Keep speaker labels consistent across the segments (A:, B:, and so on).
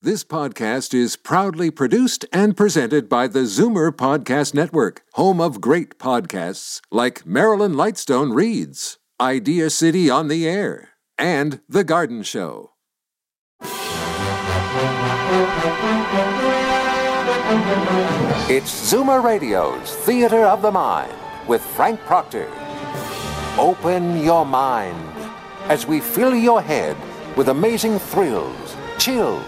A: This podcast is proudly produced and presented by the Zoomer Podcast Network, home of great podcasts like Marilyn Lightstone Reads, Idea City on the Air, and The Garden Show. It's Zoomer Radio's Theater of the Mind with Frank Proctor. Open your mind as we fill your head with amazing thrills, chills,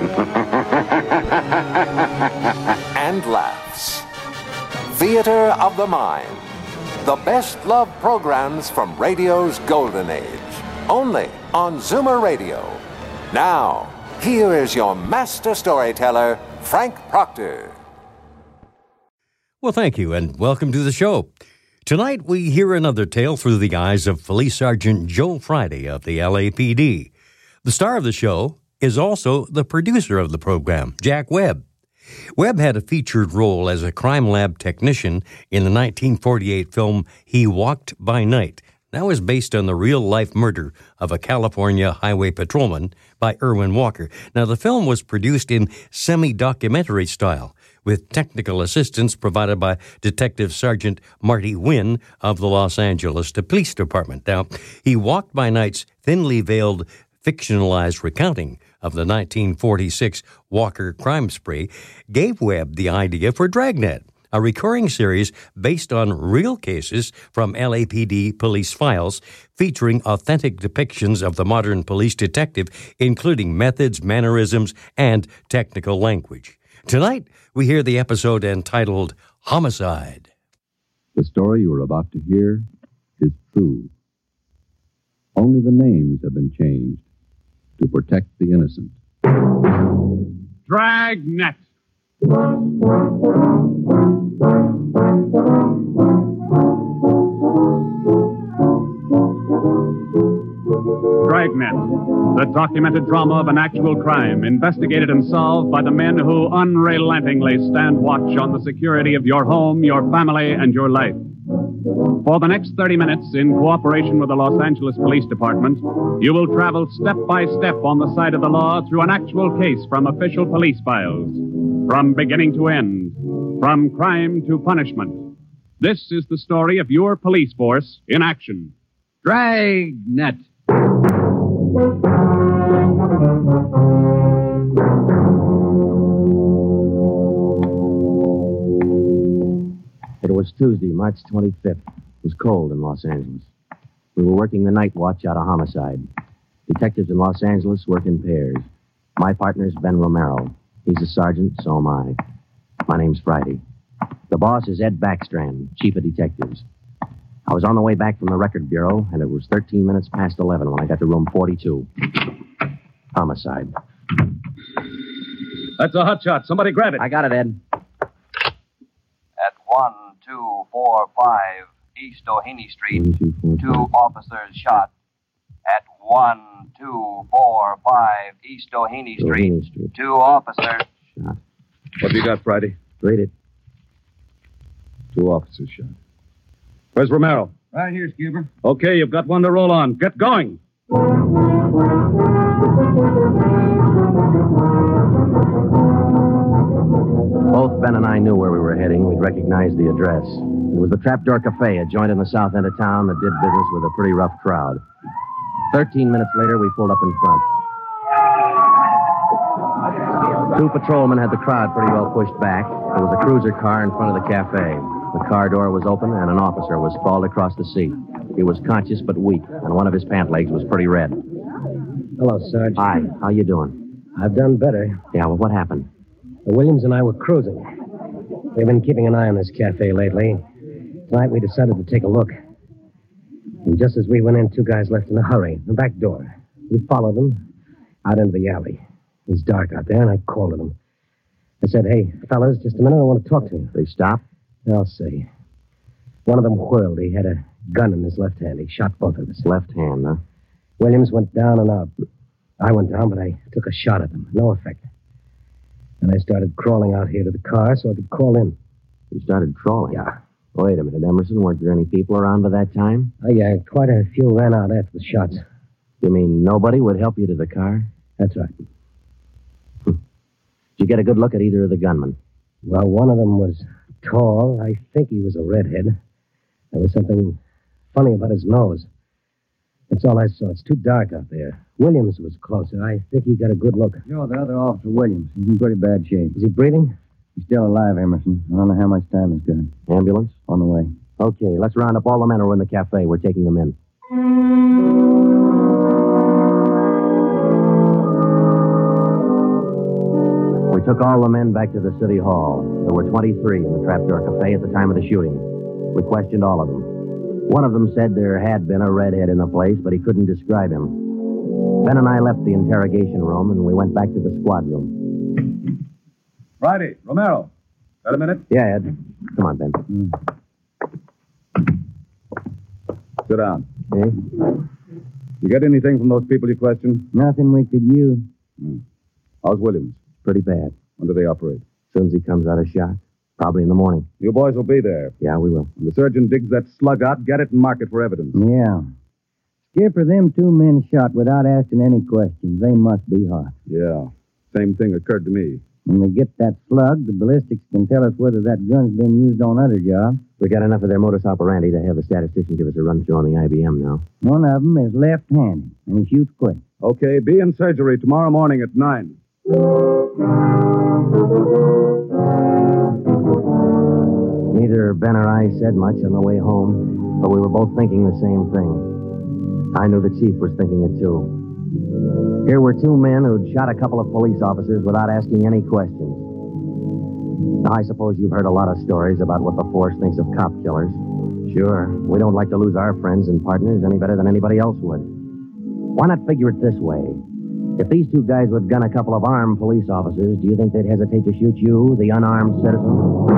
A: and laughs. Theater of the Mind. The best love programs from radio's golden age. Only on Zoomer Radio. Now, here is your master storyteller, Frank Proctor.
B: Well, thank you, and welcome to the show. Tonight, we hear another tale through the eyes of Police Sergeant Joe Friday of the LAPD. The star of the show is also the producer of the program, Jack Webb. Webb had a featured role as a crime lab technician in the 1948 film He Walked by Night. That was based on the real-life murder of a California highway patrolman by Irwin Walker. Now, the film was produced in semi-documentary style, with technical assistance provided by Detective Sergeant Marty Wynn of the Los Angeles Police Department. Now, He Walked by Night's thinly veiled, fictionalized recounting of the 1946 Walker crime spree gave Webb the idea for Dragnet, a recurring series based on real cases from LAPD police files featuring authentic depictions of the modern police detective, including methods, mannerisms, and technical language. Tonight, we hear the episode entitled Homicide.
C: The story you are about to hear is true. Only the names have been changed to protect the innocent.
D: Dragnet. Dragnet, the documented drama of an actual crime, investigated and solved by the men who unrelentingly stand watch on the security of your home, your family, and your life. For the next 30 minutes, in cooperation with the Los Angeles Police Department, you will travel step by step on the side of the law through an actual case from official police files, from beginning to end, from crime to punishment. This is the story of your police force in action. Dragnet.
E: It was Tuesday, March 25th. It was cold in Los Angeles. We were working the night watch out of homicide. Detectives in Los Angeles work in pairs. My partner's Ben Romero. He's a sergeant, so am I. My name's Friday. The boss is Ed Backstrand, chief of detectives. I was on the way back from the record bureau, and it was 13 minutes past 11 when I got to room 42. Homicide.
D: That's a hot shot. Somebody grab it.
E: I got it, Ed.
F: At 1245 East Doheny Street, 2 officers shot. At 1245 East Doheny Street, 2 officers
E: shot.
D: What have you got, Friday?
E: Read it.
D: 2 officers shot. Where's Romero?
G: Right here, Scuba.
D: Okay, you've got one to roll on. Get going.
E: Both Ben and I knew where we were heading. We'd recognized the address. It was the Trapdoor Cafe, a joint in the south end of town that did business with a pretty rough crowd. 13 minutes later, we pulled up in front. 2 patrolmen had the crowd pretty well pushed back. There was a cruiser car in front of the cafe. The car door was open, and an officer was sprawled across the seat. He was conscious but weak, and one of his pant legs was pretty red.
H: Hello, Sarge.
E: Hi, how you doing?
H: I've done better.
E: Yeah, well, what happened?
H: Williams and I were cruising. We've been keeping an eye on this cafe lately. Tonight we decided to take a look. And just as we went in, 2 guys left in a hurry. The back door. We followed them out into the alley. It was dark out there, and I called to them. I said, hey, fellas, just a minute, I want to talk to you.
E: They stopped?
H: I'll see. One of them whirled. He had a gun in his left hand. He shot both of us.
E: Left hand, huh?
H: Williams went down and out. I went down, but I took a shot at them. No effect. And I started crawling out here to the car so I could crawl in.
E: You started crawling?
H: Yeah.
E: Wait a minute, Emerson. Weren't there any people around by that time?
H: Oh, yeah. Quite a few ran out after the shots.
E: You mean nobody would help you to the car?
H: That's right.
E: Did you get a good look at either of the gunmen?
H: Well, one of them was tall. I think he was a redhead. There was something funny about his nose. That's all I saw. It's too dark out there. Williams was closer. I think he got a good look.
G: Joe, the other officer, Williams. He's in pretty bad shape.
H: Is he breathing?
G: He's still alive, Emerson. I don't know how much time he's got.
E: Ambulance?
G: On the way.
E: Okay, let's round up all the men who are in the cafe. We're taking them in. We took all the men back to the city hall. There were 23 in the Trapdoor Cafe at the time of the shooting. We questioned all of them. One of them said there had been a redhead in the place, but he couldn't describe him. Ben and I left the interrogation room, and we went back to the squad room.
I: Friday, Romero. Got a minute?
E: Yeah, Ed. Come on, Ben.
I: Sit down.
E: Okay?
I: You get anything from those people you questioned?
G: Nothing we could use.
I: How's Williams?
E: Pretty bad.
I: When do they operate?
E: As soon as he comes out of shock. Probably in the morning.
I: You boys will be there.
E: Yeah, we will.
I: When the surgeon digs that slug out, get it and mark it for evidence.
G: Yeah. Skipper, them two men shot without asking any questions. They must be hot.
I: Yeah. Same thing occurred to me.
G: When we get that slug, the ballistics can tell us whether that gun's been used on other jobs.
E: We got enough of their modus operandi to have the statistician give us a run-through on the IBM now.
G: One of them is left-handed, and he shoots quick.
I: Okay, be in surgery tomorrow morning at 9.
E: Neither Ben or I said much on the way home, but we were both thinking the same thing. I knew the chief was thinking it too. Here were two men who'd shot a couple of police officers without asking any questions. Now, I suppose you've heard a lot of stories about what the force thinks of cop killers. Sure, we don't like to lose our friends and partners any better than anybody else would. Why not figure it this way? If these two guys would gun a couple of armed police officers, do you think they'd hesitate to shoot you, the unarmed citizen?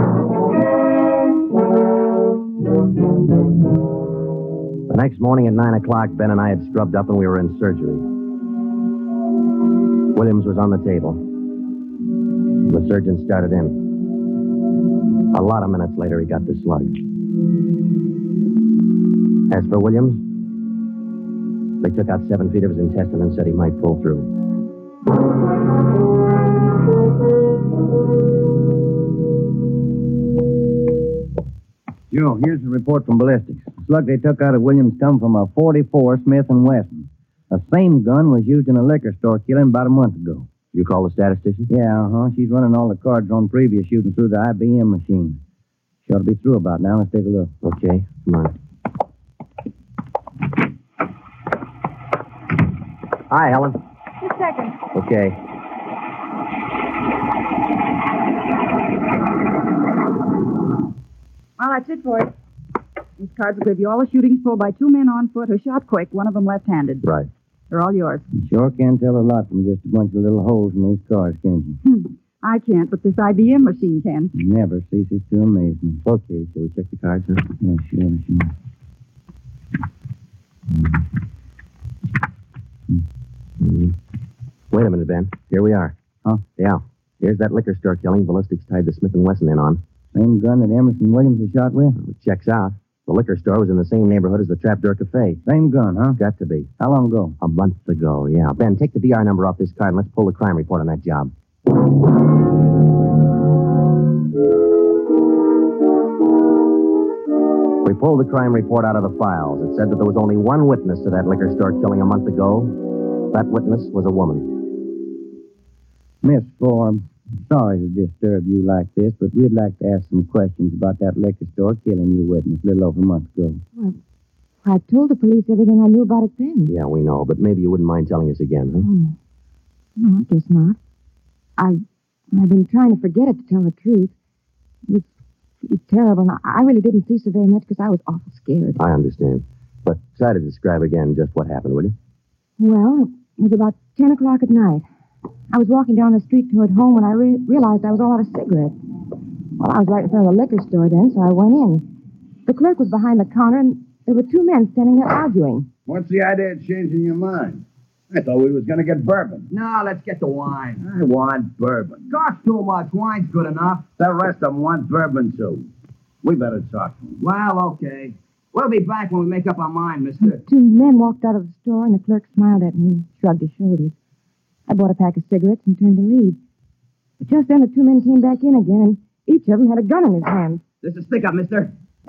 E: The next morning at 9 o'clock, Ben and I had scrubbed up and we were in surgery. Williams was on the table. The surgeon started in. A lot of minutes later, he got the slug. As for Williams, they took out 7 feet of his intestine and said he might pull through.
G: Joe, here's the report from ballistics. The slug they took out of Williams come from a .44 Smith & Wesson. The same gun was used in a liquor store killing about a month ago.
E: You call the statistician?
G: Yeah, She's running all the cards on previous shooting through the IBM machine. She ought to be through about now. Let's take a look.
E: Okay, come on. Hi, Helen.
J: Just a second.
E: Okay.
J: Well, that's it for it. These cards will give you all the shootings pulled by 2 men on foot who shot quick, one of them left-handed.
E: Right.
J: They're all yours.
G: You sure can tell a lot from just a bunch of little holes in these cards, can't you?
J: I can't, but this IBM machine can.
G: Never ceases to amaze me.
E: Okay, shall we check the cards, huh?
G: Yeah, sure.
E: Wait a minute, Ben. Here we are.
G: Huh?
E: Yeah. Here's that liquor store killing ballistics tied the Smith & Wesson in on.
G: Same gun that Emerson Williams was shot with?
E: It checks out. The liquor store was in the same neighborhood as the Trapdoor Cafe.
G: Same gun, huh?
E: Got to be.
G: How long ago?
E: A month ago, yeah. Ben, take the DR number off this card and let's pull the crime report on that job. We pulled the crime report out of the files. It said that there was only one witness to that liquor store killing a month ago. That witness was a woman.
G: Miss Forbes, sorry to disturb you like this, but we'd like to ask some questions about that liquor store killing you witnessed a little over a month ago.
J: Well, I told the police everything I knew about it then.
E: Yeah, we know, but maybe you wouldn't mind telling us again, huh?
J: Oh. No, I guess not. I've been trying to forget it, to tell the truth. It was terrible, and I really didn't see so very much because I was awful scared.
E: I understand. But try to describe again just what happened, will you?
J: Well, it was about 10 o'clock at night. I was walking down the street toward home when I realized I was all out of cigarettes. Well, I was right in front of the liquor store then, so I went in. The clerk was behind the counter, and there were 2 men standing there arguing.
K: What's the idea of changing your mind? I thought we was going to get bourbon.
L: No, let's get the wine.
K: I want bourbon.
L: Costs too much. Wine's good enough.
K: The rest of them want bourbon, too. We better talk to them.
L: Well, okay. We'll be back when we make up our mind, mister.
J: 2 men walked out of the store, and the clerk smiled at me and shrugged his shoulders. I bought a pack of cigarettes and turned to leave. But just then the two men came back in again, and each of them had a gun in his hand.
L: This is stick up, mister.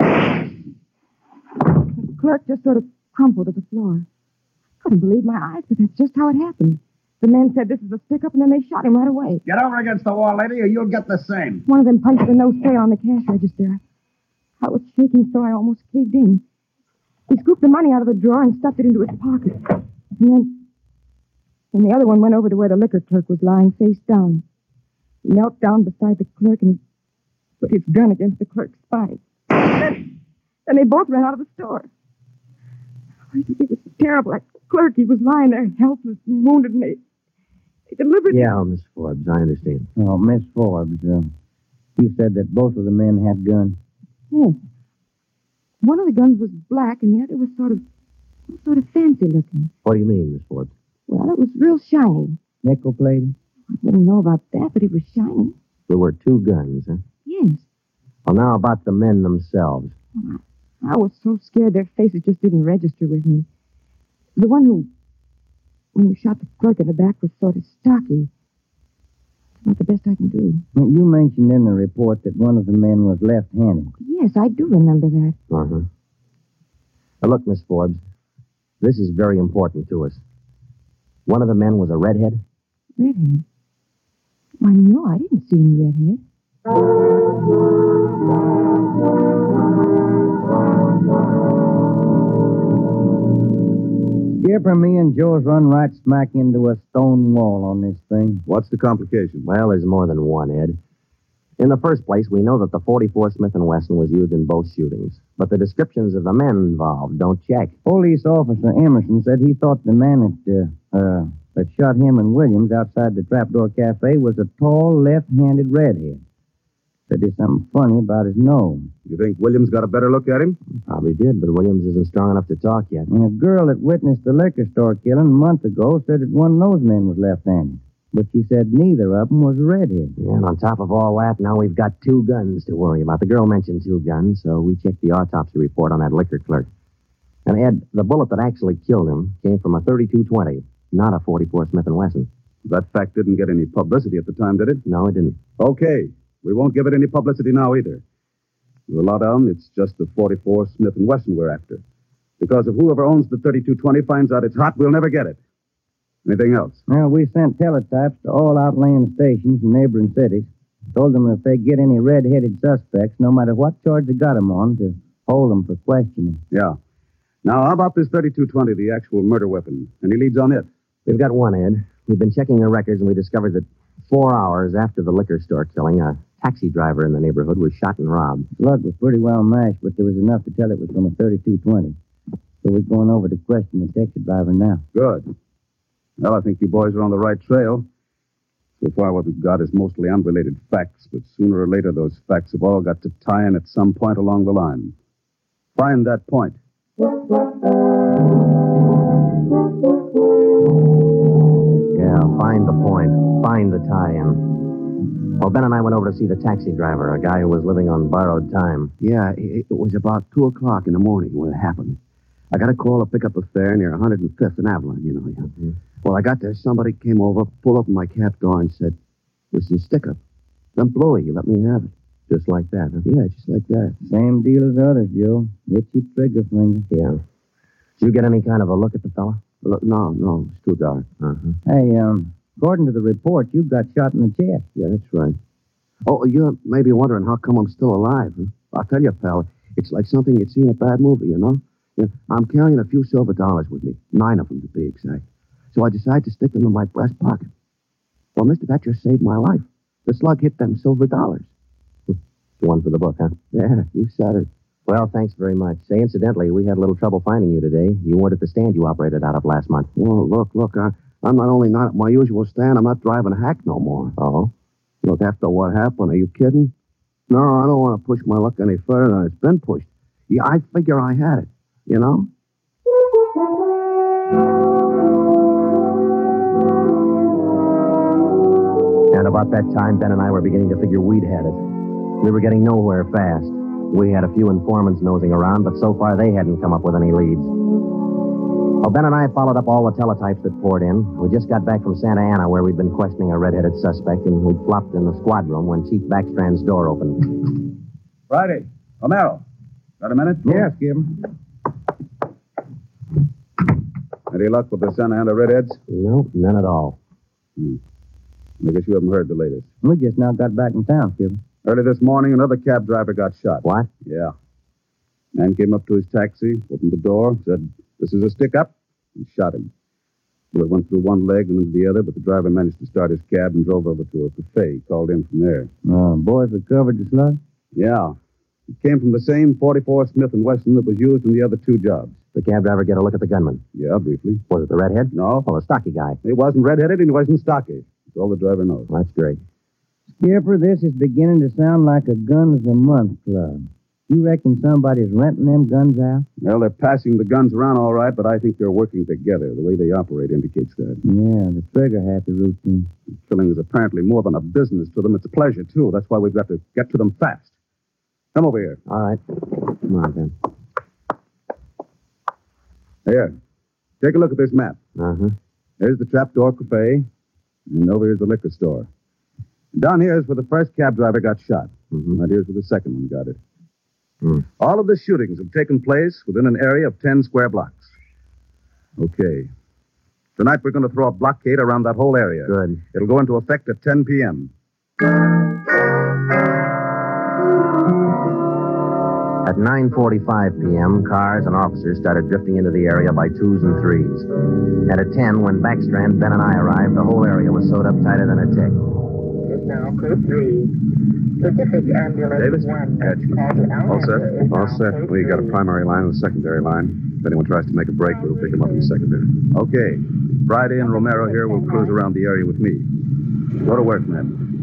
J: The clerk just sort of crumpled to the floor. I couldn't believe my eyes, but that's just how it happened. The men said this is a stick-up, and then they shot him right away.
K: Get over against the wall, lady, or you'll get the same.
J: One of them punched the no sale on the cash register. I was shaking so I almost caved in. He scooped the money out of the drawer and stuffed it into his pocket. And then the other one went over to where the liquor clerk was lying face down. He knelt down beside the clerk and put his gun against the clerk's spine. Then they both ran out of the store. It was terrible. That clerk, he was lying there helpless and wounded, and they deliberately...
E: Yeah, Miss Forbes, I understand.
G: Oh, Miss Forbes, you said that both of the men had guns.
J: Yes. One of the guns was black, and the other was sort of fancy looking.
E: What do you mean, Miss Forbes?
J: Well, it was real shiny.
G: Nickel-plated?
J: I wouldn't know about that, but it was shiny.
E: There were two guns, huh?
J: Yes.
E: Well, now about the men themselves.
J: I was so scared their faces just didn't register with me. The one who shot the clerk in the back was sort of stocky. It's not the best I can do.
G: You mentioned in the report that one of the men was left-handed.
J: Yes, I do remember that.
E: Uh-huh. Now, look, Miss Forbes, this is very important to us. One of the men was a redhead?
J: Redhead? Why, no, I didn't see any redhead.
G: Skipper, me and Joe's run right smack into a stone wall on this thing.
I: What's the complication?
E: Well, there's more than one, Ed. In the first place, we know that the .44 Smith & Wesson was used in both shootings. But the descriptions of the men involved don't check.
G: Police officer Emerson said he thought the man that shot him and Williams outside the Trapdoor Cafe was a tall, left-handed redhead. Said there's something funny about his nose.
I: You think Williams got a better look at him?
E: Probably did, but Williams isn't strong enough to talk yet.
G: And a girl that witnessed the liquor store killing a month ago said that one of those men was left-handed. But she said neither of them was a redhead.
E: Yeah, and on top of all that, now we've got two guns to worry about. The girl mentioned two guns, so we checked the autopsy report on that liquor clerk. And, Ed, the bullet that actually killed him came from a .32-20, not a .44 Smith & Wesson.
I: That fact didn't get any publicity at the time, did it?
E: No, it didn't.
I: Okay. We won't give it any publicity now either. With a lot on, it's just the .44 Smith & Wesson we're after. Because if whoever owns the .32-20 finds out it's hot, we'll never get it. Anything else?
G: Well, we sent teletypes to all outlying stations in neighboring cities. Told them if they get any red-headed suspects, no matter what charge they got them on, to hold them for questioning.
I: Yeah. Now, how about this .32-20, the actual murder weapon? Any leads on it?
E: We've got one, Ed. We've been checking the records, and we discovered that 4 hours after the liquor store killing, a taxi driver in the neighborhood was shot and robbed.
G: Slug was pretty well mashed, but there was enough to tell it was from a .32-20. So we're going over to question the taxi driver now.
I: Good. Well, I think you boys are on the right trail. So far, what we've got is mostly unrelated facts, but sooner or later, those facts have all got to tie in at some point along the line. Find that point.
E: Yeah, find the point. Find the tie-in. Well, Ben and I went over to see the taxi driver, a guy who was living on borrowed time.
M: Yeah, it was about 2 o'clock in the morning when it happened. I got a call to pick up a fare near 105th and Avalon, you know. Yeah. Mm-hmm. Well, I got there. Somebody came over, pulled open my cab door and said, "This is a stick-up. Don't blow it. You let me have it."
E: Just like that, huh?
M: Yeah, just like that.
G: Same deal as the others, Joe. Itchy trigger finger.
E: Yeah. Did you get any kind of a look at the fella?
M: No, it's too dark.
E: Uh-huh.
G: Hey, according to the report, you got shot in the chest.
M: Yeah, that's right. Oh, you're maybe wondering how come I'm still alive, huh? I'll tell you, pal, it's like something you'd see in a bad movie, you know? Yeah, I'm carrying a few silver dollars with me, 9 of them to be exact. So I decided to stick them in my breast pocket. Well, mister, that just saved my life. The slug hit them silver dollars.
E: One for the book, huh?
M: Yeah, you said it.
E: Well, thanks very much. Say, incidentally, we had a little trouble finding you today. You weren't at the stand you operated out of last month.
M: Well, look, I'm not only not at my usual stand, I'm not driving a hack no more.
E: Oh?
M: Look, after what happened, are you kidding? No, I don't want to push my luck any further than it's been pushed. Yeah, I figure I had it, you know?
E: And about that time, Ben and I were beginning to figure we'd had it. We were getting nowhere fast. We had a few informants nosing around, but so far they hadn't come up with any leads. Well, Ben and I followed up all the teletypes that poured in. We just got back from Santa Ana, where we'd been questioning a red-headed suspect, and we'd flopped in the squad room when Chief Backstrand's door opened.
I: Friday. Romero. Got a minute?
G: Yes, Skip.
I: Any luck with the Santa Ana Redheads?
E: Nope, none at all.
I: I guess you haven't heard the latest.
G: We just now got back in town, Skip.
I: Early this morning, another cab driver got shot.
E: What?
I: Yeah. Man came up to his taxi, opened the door, said, "This is a stick-up," and shot him. Bullet went through one leg and into the other, but the driver managed to start his cab and drove over to a buffet. He called in from there.
G: Boys recovered the slug?
I: Yeah. It came from the same 44 Smith & Wesson that was used in the other two jobs.
E: The cab driver get a look at the gunman?
I: Yeah, briefly.
E: Was it the redhead?
I: No.
E: Well, the stocky guy.
I: He wasn't red-headed and he wasn't stocky. That's all the driver knows.
E: That's great.
G: Skipper, this is beginning to sound like a guns a month club. You reckon somebody's renting them guns out?
I: Well, they're passing the guns around all right, but I think they're working together. The way they operate indicates that.
G: Yeah, the trigger-happy routine.
I: Killing is apparently more than a business to them. It's a pleasure, too. That's why we've got to get to them fast. Come over here.
E: All right. Come on, Ben.
I: Here. Take a look at this map.
E: Uh-huh.
I: There's the Trapdoor Cafe, and over here's the liquor store. And down here is where the first cab driver got shot.
E: Mm-hmm.
I: Right here's where the second one got it. All of the shootings have taken place within an area of 10 square blocks. Okay. Tonight we're going to throw a blockade around that whole area.
E: Good.
I: It'll go into effect at 10 p.m.
E: At 9:45 p.m., cars and officers started drifting into the area by twos and threes. And at 10, when Backstrand, Ben, and I arrived, the whole area was sewed up tighter than a tick.
N: Now, code 3. Pacific Ambulance
I: Davis?
N: 1.
I: All set. All set. We got a primary line and a secondary line. If anyone tries to make a break, we'll pick them up in the secondary. Okay. Friday and Romero here will cruise around the area with me. Go to work, men.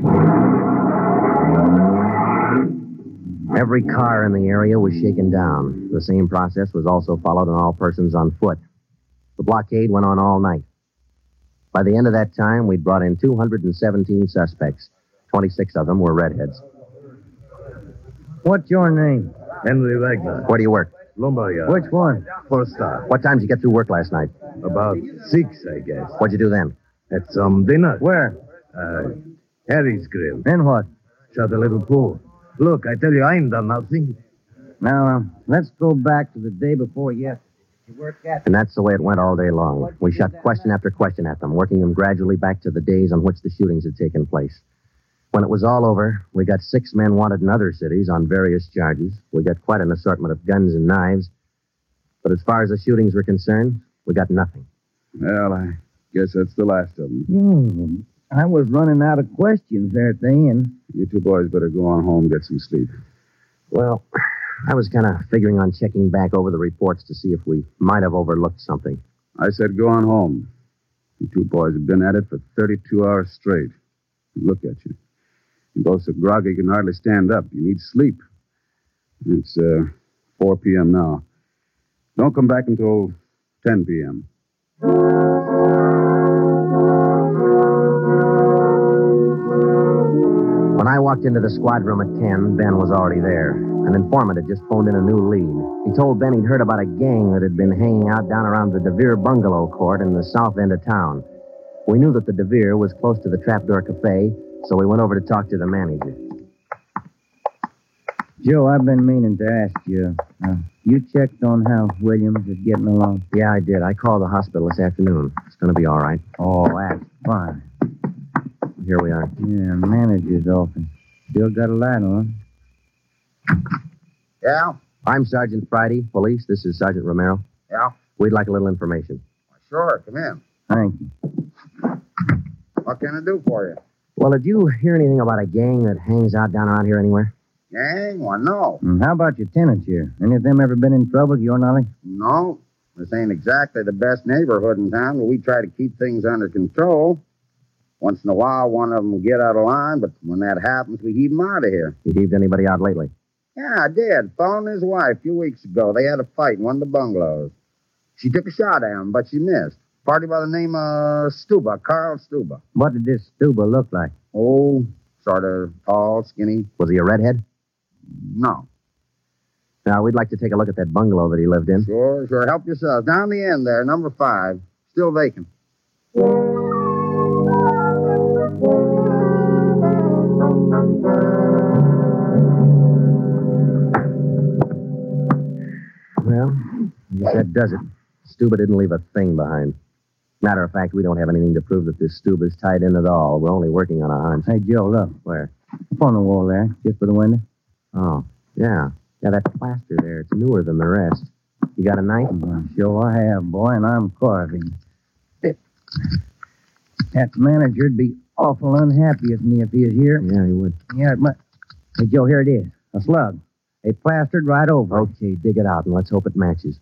E: Every car in the area was shaken down. The same process was also followed on all persons on foot. The blockade went on all night. By the end of that time, we'd brought in 217 suspects. 26 of them were redheads.
G: What's your name?
O: Henry Wagner.
E: Where do you work?
O: Lumber yard.
G: Which one?
O: 4-star.
E: What time did you get through work last night?
O: About 6, I guess.
E: What'd you do then?
O: Had some dinner.
G: Where?
O: Harry's Grill.
G: Then what?
O: Shot a little pool. Look, I tell you, I ain't done nothing.
G: Now, let's go back to the day before yesterday. You work at...
E: And that's the way it went all day long. We shot question after question at them, working them gradually back to the days on which the shootings had taken place. When it was all over, we got 6 men wanted in other cities on various charges. We got quite an assortment of guns and knives. But as far as the shootings were concerned, we got nothing.
I: Well, I guess that's the last of them.
G: I was running out of questions there at the end.
I: You two boys better go on home and get some sleep.
E: Well, I was kind of figuring on checking back over the reports to see if we might have overlooked something.
I: I said go on home. You two boys have been at it for 32 hours straight. Look at you. You're both so groggy you can hardly stand up. You need sleep. It's 4 p.m. now. Don't come back until 10 p.m.
E: When I walked into the squad room at 10, Ben was already there. An informant had just phoned in a new lead. He told Ben he'd heard about a gang that had been hanging out down around the DeVere bungalow court in the south end of town. We knew that the DeVere was close to the Trapdoor Cafe, so we went over to talk to the manager.
G: Joe, I've been meaning to ask you. You checked on how Williams is getting along?
E: Yeah, I did. I called the hospital this afternoon. It's going to be all right.
G: Oh, that's fine.
E: Here we are.
G: Yeah, manager's office. Still got a light on.
L: Yeah?
E: I'm Sergeant Friday, police. This is Sergeant Romero.
L: Yeah?
E: We'd like a little information.
L: Sure, come in.
G: Thank you.
L: What can I do for you?
E: Well, did you hear anything about a gang that hangs out down around here anywhere?
L: Gang? Well, no.
G: How about your tenants here? Any of them ever been in trouble, to your knowledge?
L: No. This ain't exactly the best neighborhood in town, but we try to keep things under control. Once in a while, one of them will get out of line, but when that happens, we heave them out of here.
E: You heaved anybody out lately?
L: Yeah, I did. Phoned his wife a few weeks ago. They had a fight in one of the bungalows. She took a shot at him, but she missed. Party by the name of Stuba, Carl Stuba.
G: What did this Stuba look like?
L: Oh, sort of tall, skinny.
E: Was he a redhead?
L: No.
E: Now, we'd like to take a look at that bungalow that he lived in.
L: Sure. Help yourself. Down the end there, number 5. Still vacant.
E: Well, I guess that does it. Stuba didn't leave a thing behind. Matter of fact, we don't have anything to prove that this Stuba's tied in at all. We're only working on a hunch.
G: Hey, Joe, look.
E: Where?
G: Up on the wall there, just for the window.
E: Oh, yeah. Yeah, that plaster there, it's newer than the rest. You got a knife?
G: Sure I have, boy, and I'm carving. That manager'd be awful unhappy with me if he was here.
E: Yeah, he would.
G: Yeah, but... Hey, Joe, here it is. A slug. They plastered right over.
E: Okay, dig it out, and let's hope it matches.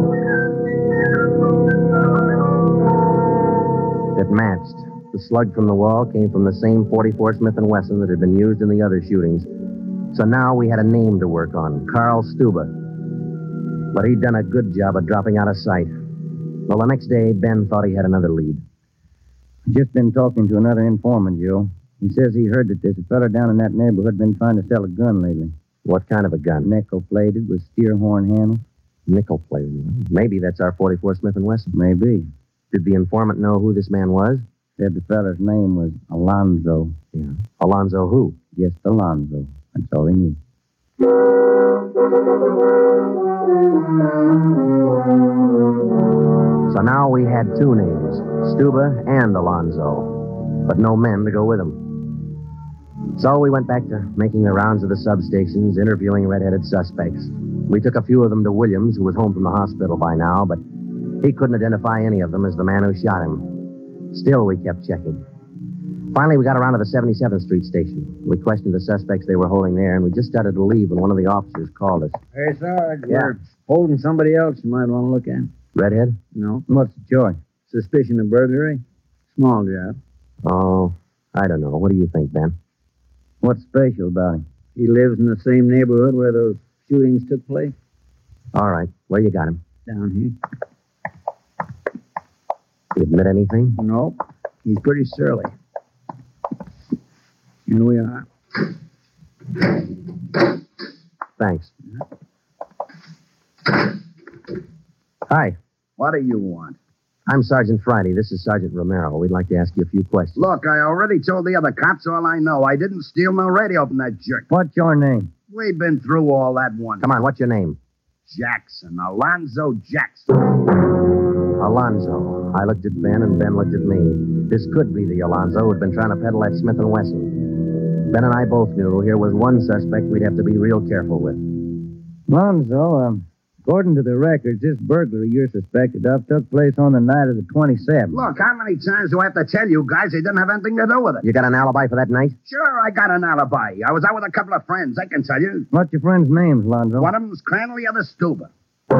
E: It matched. The slug from the wall came from the same .44 Smith & Wesson that had been used in the other shootings. So now we had a name to work on, Carl Stuba. But he'd done a good job of dropping out of sight. Well, the next day, Ben thought he had another lead.
G: Just been talking to another informant, Joe. He says he heard that there's a fella down in that neighborhood been trying to sell a gun lately.
E: What kind of a gun?
G: Nickel-plated with steer horn handle.
E: Nickel-plated? Maybe that's our .44 Smith & Wesson.
G: Maybe.
E: Did the informant know who this man was?
G: Said the fella's name was Alonzo.
E: Yeah. Alonzo who?
G: Just Alonzo. That's all he knew.
E: So now we had two names, Stuba and Alonzo, but no men to go with them. So we went back to making the rounds of the substations, interviewing red-headed suspects. We took a few of them to Williams, who was home from the hospital by now, but he couldn't identify any of them as the man who shot him. Still, we kept checking. Finally, we got around to the 77th Street station. We questioned the suspects they were holding there, and we just started to leave when one of the officers called us.
P: Hey, Sarge,
E: Yeah.
P: we're holding somebody else you might want to look at.
E: Redhead?
P: No.
G: What's the charge?
P: Suspicion of burglary. Small job.
E: Oh, I don't know. What do you think, Ben?
G: What's special about him?
P: He lives in the same neighborhood where those shootings took place.
E: All right. Where you got him?
P: Down here.
E: You admit anything?
P: No. He's pretty surly. Here we are.
E: Thanks. Hi.
L: What do you want?
E: I'm Sergeant Friday. This is Sergeant Romero. We'd like to ask you a few questions.
L: Look, I already told the other cops all I know. I didn't steal no radio from that jerk.
G: What's your name?
L: We've been through all that once.
E: Come on, what's your name?
L: Jackson. Alonzo Jackson.
E: Alonzo. I looked at Ben, and Ben looked at me. This could be the Alonzo who'd been trying to peddle that Smith & Wesson. Ben and I both knew here was one suspect we'd have to be real careful with.
G: Alonzo, according to the records, this burglary you're suspected of took place on the night of the 27th.
L: Look, how many times do I have to tell you guys they didn't have anything to do with it?
E: You got an alibi for that night?
L: Sure, I got an alibi. I was out with a couple of friends, I can tell you.
G: What's your friends' names, Alonzo?
L: One of them's Crandall, the other Stuba.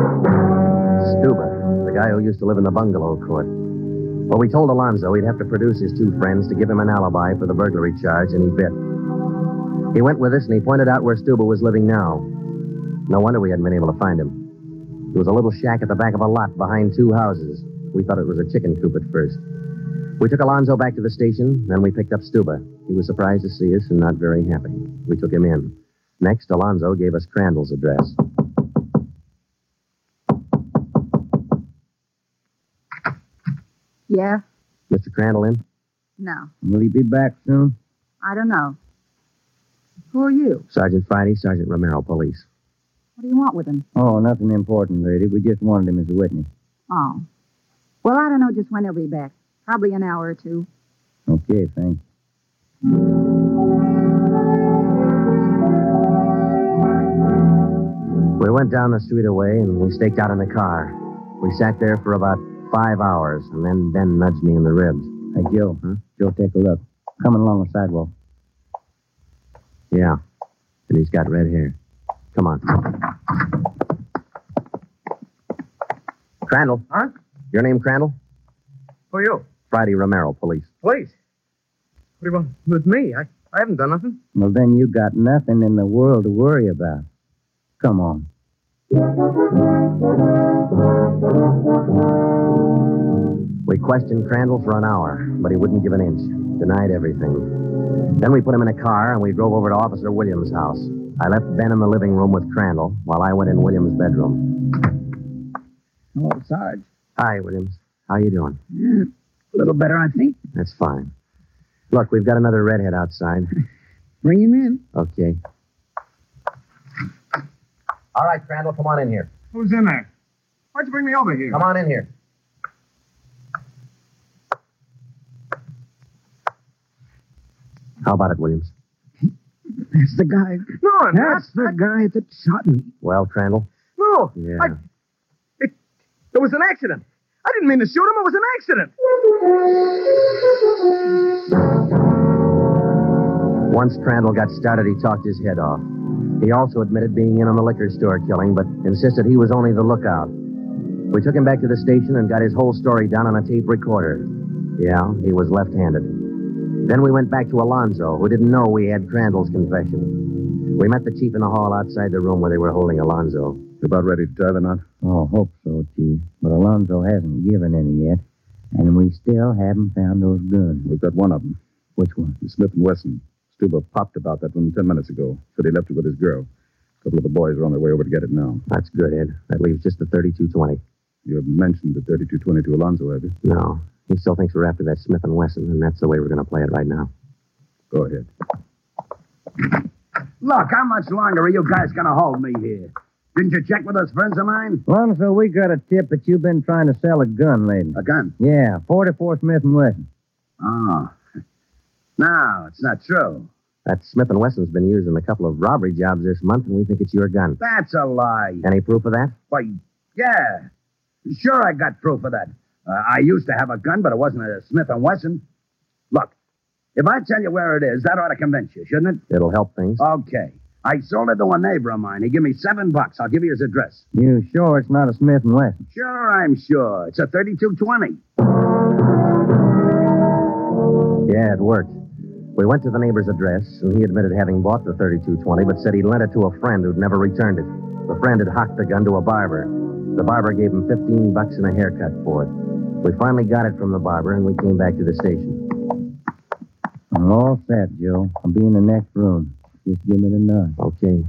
E: Stuba, the guy who used to live in the bungalow court. Well, we told Alonzo he'd have to produce his two friends to give him an alibi for the burglary charge, and he bit. He went with us, and he pointed out where Stuba was living now. No wonder we hadn't been able to find him. There was a little shack at the back of a lot behind two houses. We thought it was a chicken coop at first. We took Alonzo back to the station, then we picked up Stuba. He was surprised to see us and not very happy. We took him in. Next, Alonzo gave us Crandall's address.
Q: Yeah?
E: Mr. Crandall in?
Q: No.
G: Will he be back soon?
Q: I don't know. Who are you?
E: Sergeant Friday, Sergeant Romero, police.
Q: What do you want with him?
G: Oh, nothing important, lady. We just wanted him as a witness.
Q: Oh. Well, I don't know just when he'll be back. Probably an hour or two.
G: Okay, thanks.
E: We went down the street away, and we staked out in the car. We sat there for about 5 hours, and then Ben nudged me in the ribs.
G: Hey, Joe.
E: Huh?
G: Joe, take a look. Coming along the sidewalk.
E: Yeah. And he's got red hair. Come on. Crandall.
O: Huh?
E: Your name Crandall?
O: Who are you?
E: Friday Romero, police.
O: Police. What do you want with me? I haven't done nothing.
G: Well, then you got nothing in the world to worry about. Come on.
E: We questioned Crandall for an hour, but he wouldn't give an inch. Denied everything. Then we put him in a car, and we drove over to Officer Williams' house. I left Ben in the living room with Crandall while I went in Williams' bedroom.
P: Hello, Sarge.
E: Hi, Williams. How you doing?
P: Yeah, a little better, I think.
E: That's fine. Look, we've got another redhead outside.
P: Bring him in.
E: Okay. All right, Crandall, come on in here.
K: Who's in there? Why'd you bring me over here?
E: Come on in here. How about it, Williams?
P: That's the guy.
K: No,
P: That's the guy that shot me.
E: Well, Crandall?
K: No.
E: Yeah.
K: It was an accident. I didn't mean to shoot him. It was an accident.
E: Once Crandall got started, he talked his head off. He also admitted being in on the liquor store killing, but insisted he was only the lookout. We took him back to the station and got his whole story down on a tape recorder. Yeah, he was left-handed. Then we went back to Alonzo, who didn't know we had Crandall's confession. We met the chief in the hall outside the room where they were holding Alonzo.
I: You about ready to tie the knot?
G: Oh, hope so, Chief. But Alonzo hasn't given any yet, and we still haven't found those guns.
I: We've got one of them.
G: Which one?
I: The Smith & Wesson. Stuber popped about that one 10 minutes ago. Said he left it with his girl. A couple of the boys are on their way over to get it now.
E: That's good, Ed. That leaves just the .32-20.
I: You haven't mentioned the .32-20 to Alonzo, have you?
E: No. He still thinks we're after that Smith & Wesson, and that's the way we're going to play it right now.
I: Go ahead.
L: Look, how much longer are you guys going to hold me here? Didn't you check with those friends of mine?
G: Alonzo, we got a tip that you've been trying to sell a gun lately.
L: A gun?
G: Yeah, 44 Smith & Wesson.
L: Oh. No, it's not true.
E: That Smith & Wesson's been used in a couple of robbery jobs this month, and we think it's your gun.
L: That's a lie.
E: Any proof of that?
L: Why, yeah. Sure, I got proof of that. I used to have a gun, but it wasn't a Smith & Wesson. Look, if I tell you where it is, that ought to convince you, shouldn't it?
E: It'll help things.
L: Okay. I sold it to a neighbor of mine. He gave me $7. I'll give you his address.
G: You sure it's not a Smith & Wesson?
L: Sure, I'm sure. It's a .32-20.
E: Yeah, it worked. We went to the neighbor's address, and he admitted having bought the .32-20, but said he lent it to a friend who'd never returned it. The friend had hocked the gun to a barber. The barber gave him $15 and a haircut for it. We finally got it from the barber, and we came back to the station.
G: I'm all set, Joe. I'll be in the next room. Just give me the nod.
E: Okay.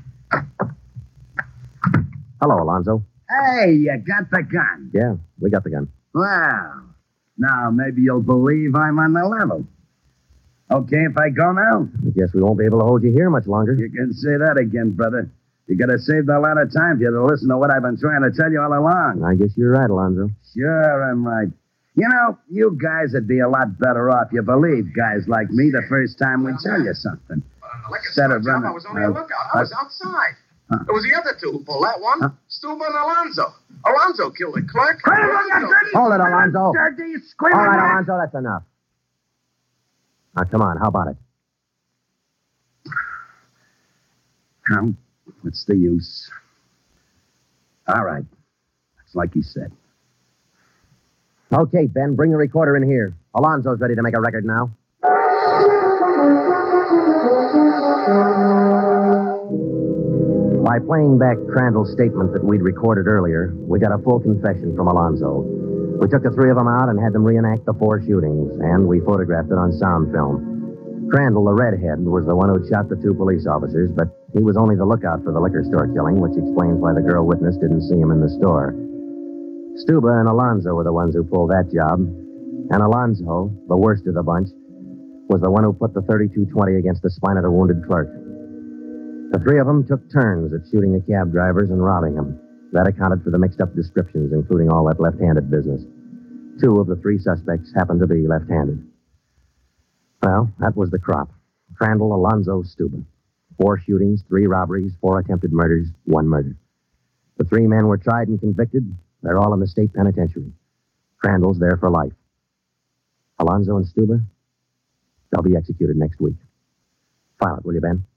E: Hello, Alonzo.
L: Hey, you got the gun.
E: Yeah, we got the gun.
L: Well, now maybe you'll believe I'm on the level. Okay if I go now?
E: I guess we won't be able to hold you here much longer.
L: You can say that again, brother. You gotta save a lot of time for you to listen to what I've been trying to tell you all along.
E: I guess you're right, Alonzo.
L: Sure, I'm right. You know, you guys would be a lot better off you believe guys like me the first time we tell you something. Instead of running...
R: I was only a lookout. I was outside. It was the other two who pulled that one. Stuber and Alonzo. Alonzo killed the clerk.
E: Hold it, Alonzo.
L: Dirty,
E: all right, Alonzo, that's enough. Now, come on, how about it?
L: What's the use? All right. It's like he said.
E: Okay, Ben, bring the recorder in here. Alonzo's ready to make a record now. By playing back Crandall's statement that we'd recorded earlier, we got a full confession from Alonzo. We took the three of them out and had them reenact the 4 shootings, and we photographed it on sound film. Crandall, the redhead, was the one who shot the 2 police officers, but he was only the lookout for the liquor store killing, which explains why the girl witness didn't see him in the store. Stuba and Alonzo were the ones who pulled that job, and Alonzo, the worst of the bunch, was the one who put the .32-20 against the spine of the wounded clerk. The 3 of them took turns at shooting the cab drivers and robbing them. That accounted for the mixed-up descriptions, including all that left-handed business. 2 of the 3 suspects happened to be left-handed. Well, that was the crop. Crandall, Alonzo, Stuba. 4 shootings, 3 robberies, 4 attempted murders, 1 murder. The 3 men were tried and convicted. They're all in the state penitentiary. Crandall's there for life. Alonzo and Stuba, they'll be executed next week. File it, will you, Ben?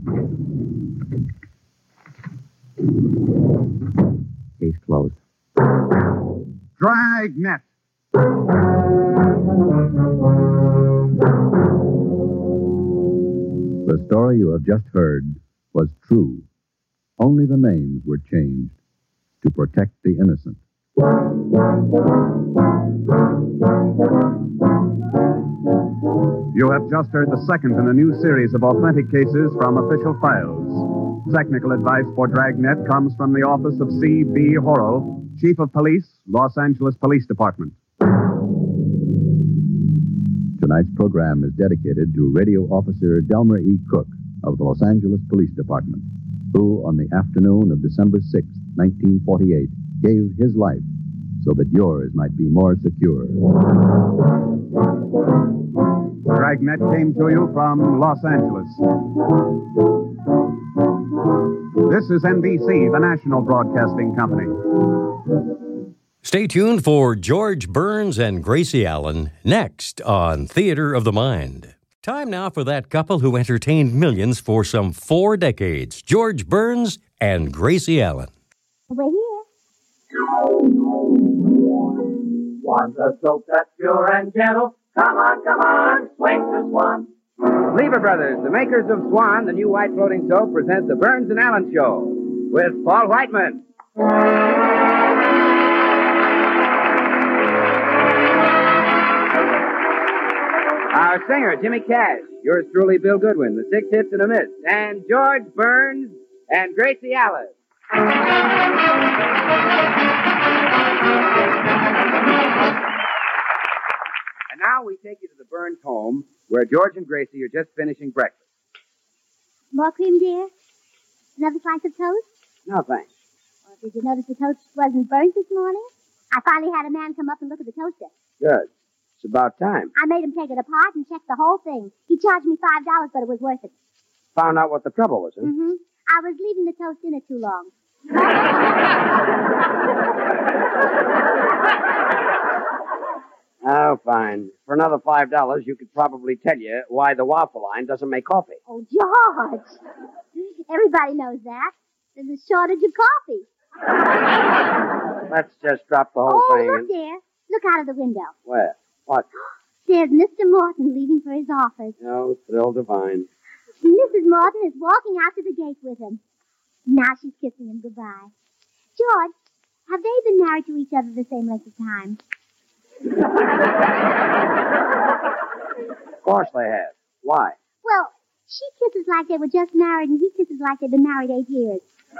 E: Case closed.
L: Dragnet.
C: The story you have just heard was true. Only the names were changed to protect the innocent.
D: You have just heard the second in a new series of authentic cases from official files. Technical advice for Dragnet comes from the office of C.B. Horrell, Chief of Police, Los Angeles Police Department.
C: Tonight's program is dedicated to Radio Officer Delmer E. Cook of the Los Angeles Police Department, who, on the afternoon of December 6, 1948, gave his life so that yours might be more secure.
D: Dragnet came to you from Los Angeles. This is NBC, the national broadcasting company.
B: Stay tuned for George Burns and Gracie Allen next on Theater of the Mind. Time now for that couple who entertained millions for some 4 decades, George Burns and Gracie Allen.
S: We're here. Want a soap that's pure and gentle? Come on, swing to Swan.
T: Lever Brothers, the makers of Swan, the new white floating soap, present the Burns and Allen Show with Paul Whiteman. Our singer, Jimmy Cash. Yours truly, Bill Goodwin, the 6 hits and a miss. And George Burns and Gracie Allen. And now we take you to the Burns home, where George and Gracie are just finishing breakfast.
U: More cream, dear? Another slice of toast?
T: No, thanks.
U: Well, did you notice the toast wasn't burnt this morning? I finally had a man come up and look at the toaster.
T: Good. It's about time.
U: I made him take it apart and check the whole thing. He charged me $5, but it was worth it.
T: Found out what the trouble was, huh?
U: Mm-hmm. I was leaving the toast in it too long.
T: Oh, fine. For another $5, you could probably tell you why the waffle line doesn't make coffee.
U: Oh, George. Everybody knows that. There's a shortage of coffee.
T: Let's just drop the whole thing.
U: Oh, look there. Look out of the window.
T: Where? What?
U: There's Mr. Morton leaving for his office.
T: Oh, thrill divine.
U: Mrs. Morton is walking out to the gate with him. Now she's kissing him goodbye. George, have they been married to each other the same length of time?
T: Of course they have. Why?
U: Well, she kisses like they were just married, and he kisses like they've been married 8 years.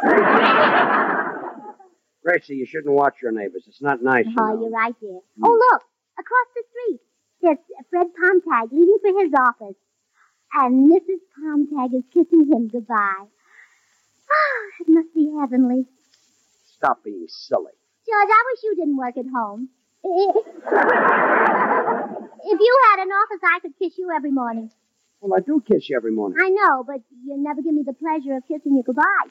T: Gracie, you shouldn't watch your neighbors. It's not nice.
U: Oh, you're right, dear. Oh, look, across the street, there's Fred Pomtag leaving for his office. And Mrs. Pomtag is kissing him goodbye. Oh, it must be heavenly.
T: Stop being silly.
U: George, I wish you didn't work at home. If you had an office, I could kiss you every morning.
T: Well, I do kiss you every morning.
U: I know, but you never give me the pleasure of kissing you goodbye.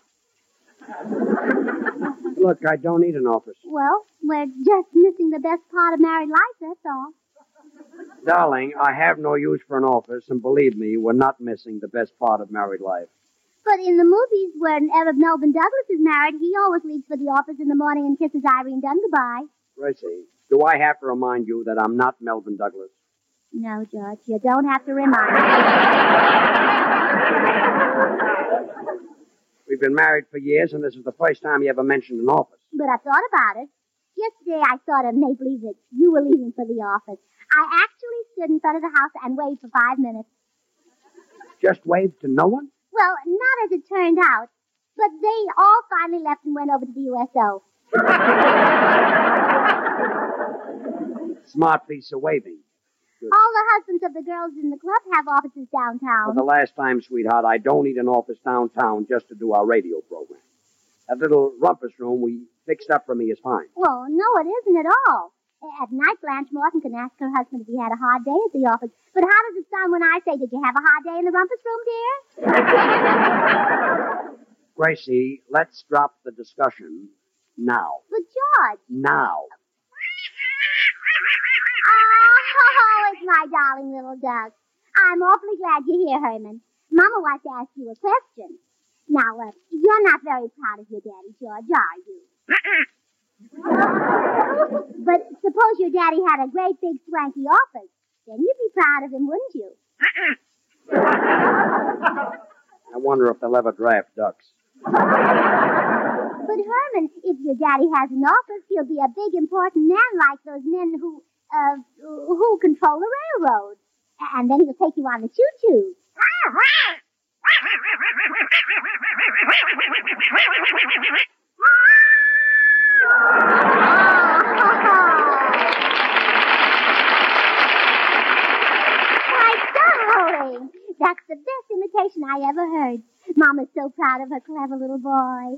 T: Look, I don't need an office.
U: Well, we're just missing the best part of married life, that's all.
T: Darling, I have no use for an office, and believe me, we're not missing the best part of married life.
U: But in the movies, whenever Melvin Douglas is married, he always leaves for the office in the morning and kisses Irene Dunn goodbye.
T: Gracie, do I have to remind you that I'm not Melvin Douglas?
U: No, George, you don't have to remind me.
T: We've been married for years, and this is the first time you ever mentioned an office.
U: But I thought about it. Yesterday, I thought of make believe that you were leaving for the office. I actually stood in front of the house and waved for 5 minutes.
T: Just waved to no one?
U: Well, not as it turned out, but they all finally left and went over to the USO.
T: Smart piece of waving. Good.
U: All the husbands of the girls in the club have offices downtown.
T: For the last time, sweetheart, I don't need an office downtown just to do our radio program. That little rumpus room we fixed up for me is fine.
U: Well, no, it isn't at all. At night, Blanche Morton can ask her husband if he had a hard day at the office. But how does it sound when I say, did you have a hard day in the rumpus room, dear?
T: Gracie, let's drop the discussion now.
U: But, George.
T: Now.
U: Oh, it's my darling little duck. I'm awfully glad you're here, Herman. Mama wants to ask you a question. Now, you're not very proud of your daddy, George, are you? But suppose your daddy had a great big swanky office. Then you'd be proud of him, wouldn't you?
T: I wonder if they'll ever draft ducks.
U: But, Herman, if your daddy has an office, he'll be a big, important man like those men who control the railroad. And then he'll take you on the choo-choo. Why, darling, that's the best imitation I ever heard. Mama's so proud of her clever little boy.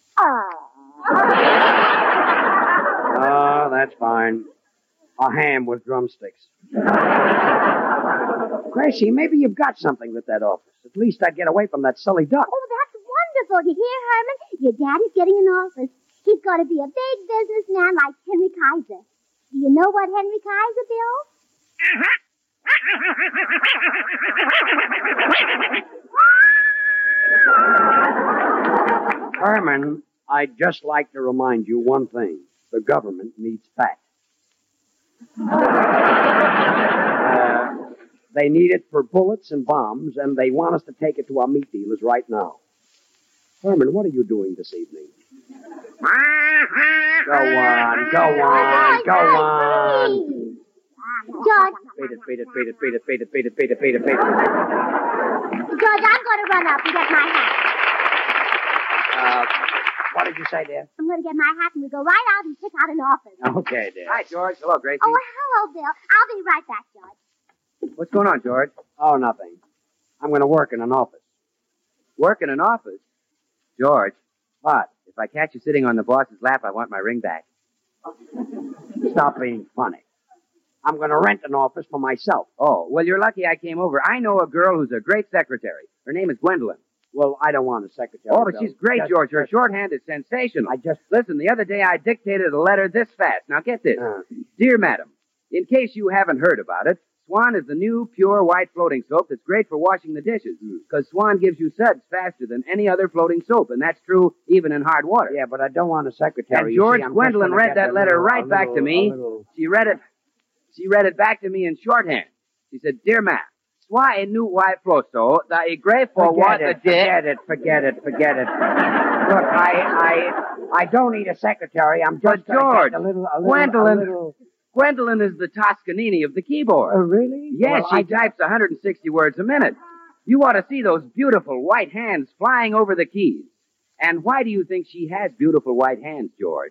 A: Oh, that's fine. A ham with drumsticks. Gracie, maybe you've got something with that office. At least I'd get away from that silly duck.
U: Oh, that's wonderful. You hear, Herman? Your daddy's getting an office. He's going to be a big businessman like Henry Kaiser. Do you know what Henry Kaiser, Bill?
A: Herman, I'd just like to remind you one thing. The government needs fat. They need it for bullets and bombs, and they want us to take it to our meat dealers right now. Herman, what are you doing this evening? Go on.
U: George.
A: Beat it.
U: George, I'm going to run up and get my hat.
A: What did you say, dear?
U: I'm going to get my hat and we'll go right out and pick out an office.
A: Okay, dear. Hi, George. Hello, Gracie.
U: Oh, hello, Bill. I'll be right back, George.
A: What's going on, George? Oh, nothing. I'm going to work in an office.
T: Work in an office? George, what? If I catch you sitting on the boss's lap, I want my ring back.
A: Stop being funny. I'm going to rent an office for myself.
T: Oh, well, you're lucky I came over. I know a girl who's a great secretary. Her name is Gwendolyn.
A: Well, I don't want a secretary.
T: Oh, but she's great, George. Her shorthand is sensational. Listen, the other day I dictated a letter this fast. Now, get this. Dear Madam, in case you haven't heard about it, Swan is the new pure white floating soap that's great for washing the dishes. Because Swan gives you suds faster than any other floating soap, and that's true even in hard water.
A: Yeah, but I don't want a secretary.
T: And George, Gwendolyn read that letter right back to me. She read it back to me in shorthand. She said, Dear Madam, Swan est new white floso, the igre for what the
A: Forget it. Look, I don't need a secretary. I'm just
T: George,
A: Gwendolyn.
T: Gwendolyn is the Toscanini of the keyboard.
A: Oh, really?
T: Yes,
A: Well,
T: she types 160 words a minute. You ought to see those beautiful white hands flying over the keys. And why do you think she has beautiful white hands, George?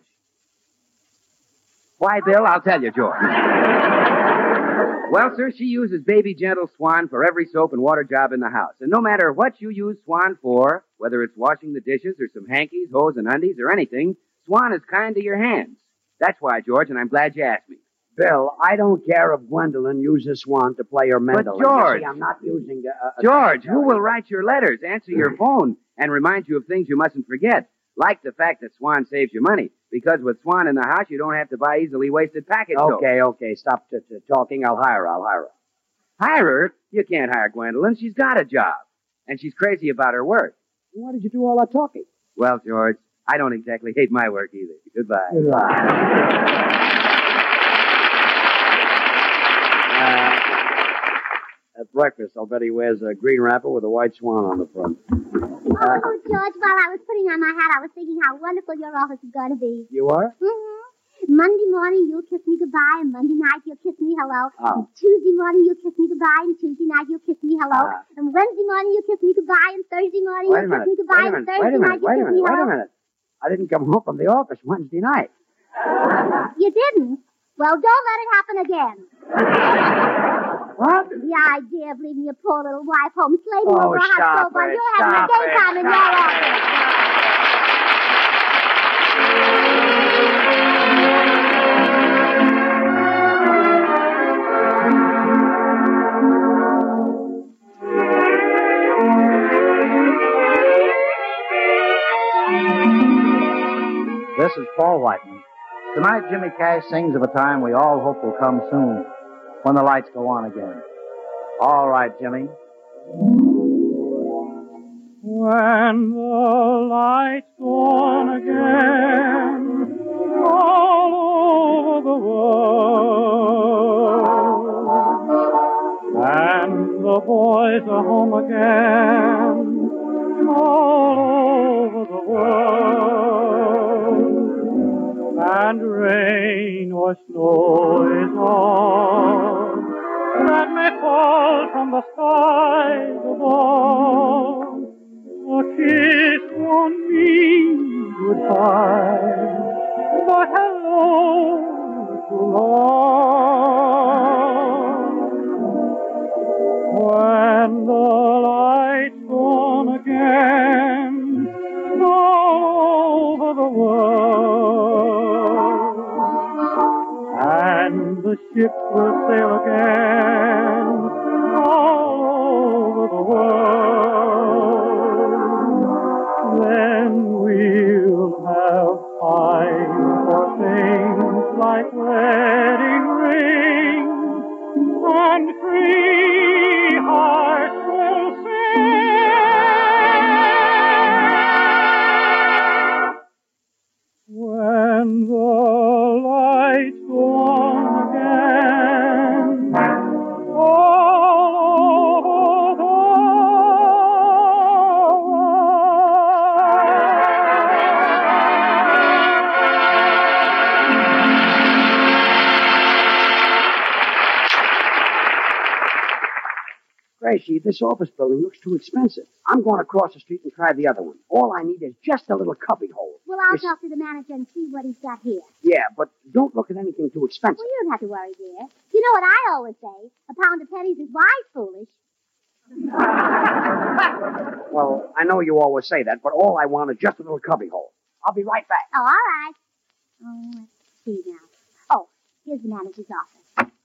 T: Why, Bill? I'll tell you, George. Well, sir, she uses Baby Gentle Swan for every soap and water job in the house. And no matter what you use Swan for, whether it's washing the dishes or some hankies, hose, and undies or anything, Swan is kind to your hands. That's why, George, and I'm glad you asked me.
A: Bill, I don't care if Gwendolyn uses Swan to play her mandolin.
T: But, George...
A: You see, I'm not using
T: George, who will write your letters, answer your phone, and remind you of things you mustn't forget? Like the fact that Swan saves you money. Because with Swan in the house, you don't have to buy easily wasted package soap.
A: Okay. Stop talking. I'll hire her.
T: Hire her? You can't hire Gwendolyn. She's got a job. And she's crazy about her work.
A: Why did you do all that talking?
T: Well, George, I don't exactly hate my work either. Goodbye.
A: At breakfast, I'll bet he wears a green wrapper with a white swan on the front.
U: Oh, George, while I was putting on my hat, I was thinking how wonderful your office is going to be.
A: You are?
U: Mm-hmm. Monday morning, you'll kiss me goodbye, and Monday night, you'll kiss me hello.
A: Oh.
U: And Tuesday morning, you'll kiss me goodbye, and Tuesday night, you'll kiss me hello. And Wednesday morning, you'll kiss me goodbye, and Thursday morning, you'll kiss me goodbye, and Thursday night, you'll kiss me hello.
A: Wait a minute. I didn't come home from the office Wednesday night.
U: You didn't? Well, don't let it happen again.
A: What?
U: The idea of leaving your poor little wife home slaving over a hot
A: stop
U: stove while
A: it,
U: you're having a
A: stop
U: daytime in your office.
V: This is Paul Whiteman. Tonight, Jimmy Cash sings of a time we all hope will come soon, when the lights go on again. All right, Jimmy.
S: When the lights go on again, all over the world, and the boys are home again, all over the world. rain or snow is on, that may fall from the skies above. A kiss won't mean goodbye, but hello to love. When the lights go on again all over the world, and the ship will sail again all over the world, then we'll have time for things like wedding rings, and free hearts will sing. When the lights go on again, all over the
A: Gracie, this office building looks too expensive. I'm going across the street and try the other one. All I need is just a little cubby hole.
U: Well, I'll talk to the manager and see what he's got here.
A: Yeah, but don't look at anything too expensive.
U: Well, you don't have to worry, dear. You know what I always say? A pound of pennies is wise foolish.
A: Well, I know you always say that, but all I want is just a little cubby hole. I'll be right back.
U: Oh, all right. Oh, let's see now. Oh, here's the manager's office.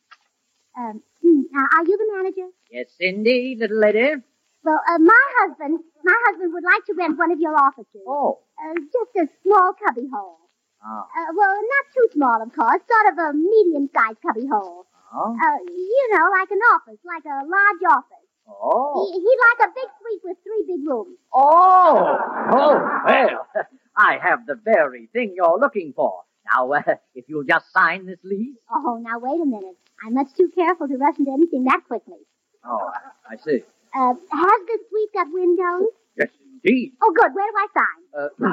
U: Now, are you the manager?
F: Yes, indeed, little lady.
U: Well, my husband would like to rent one of your offices.
F: Oh.
U: Just a small cubby hole.
F: Oh.
U: Well, not too small, of course. Sort of a medium-sized cubby hole.
F: Oh.
U: You know, like an office, like a large office.
F: Oh.
U: He'd like a big suite with 3 big rooms.
F: Oh, well, I have the very thing you're looking for. Now, if you'll just sign this lease.
U: Oh, now, wait a minute. I'm much too careful to rush into anything that quickly.
F: Oh, I see.
U: Has this suite got windows?
F: Yes, indeed.
U: Oh, good. Where do I sign?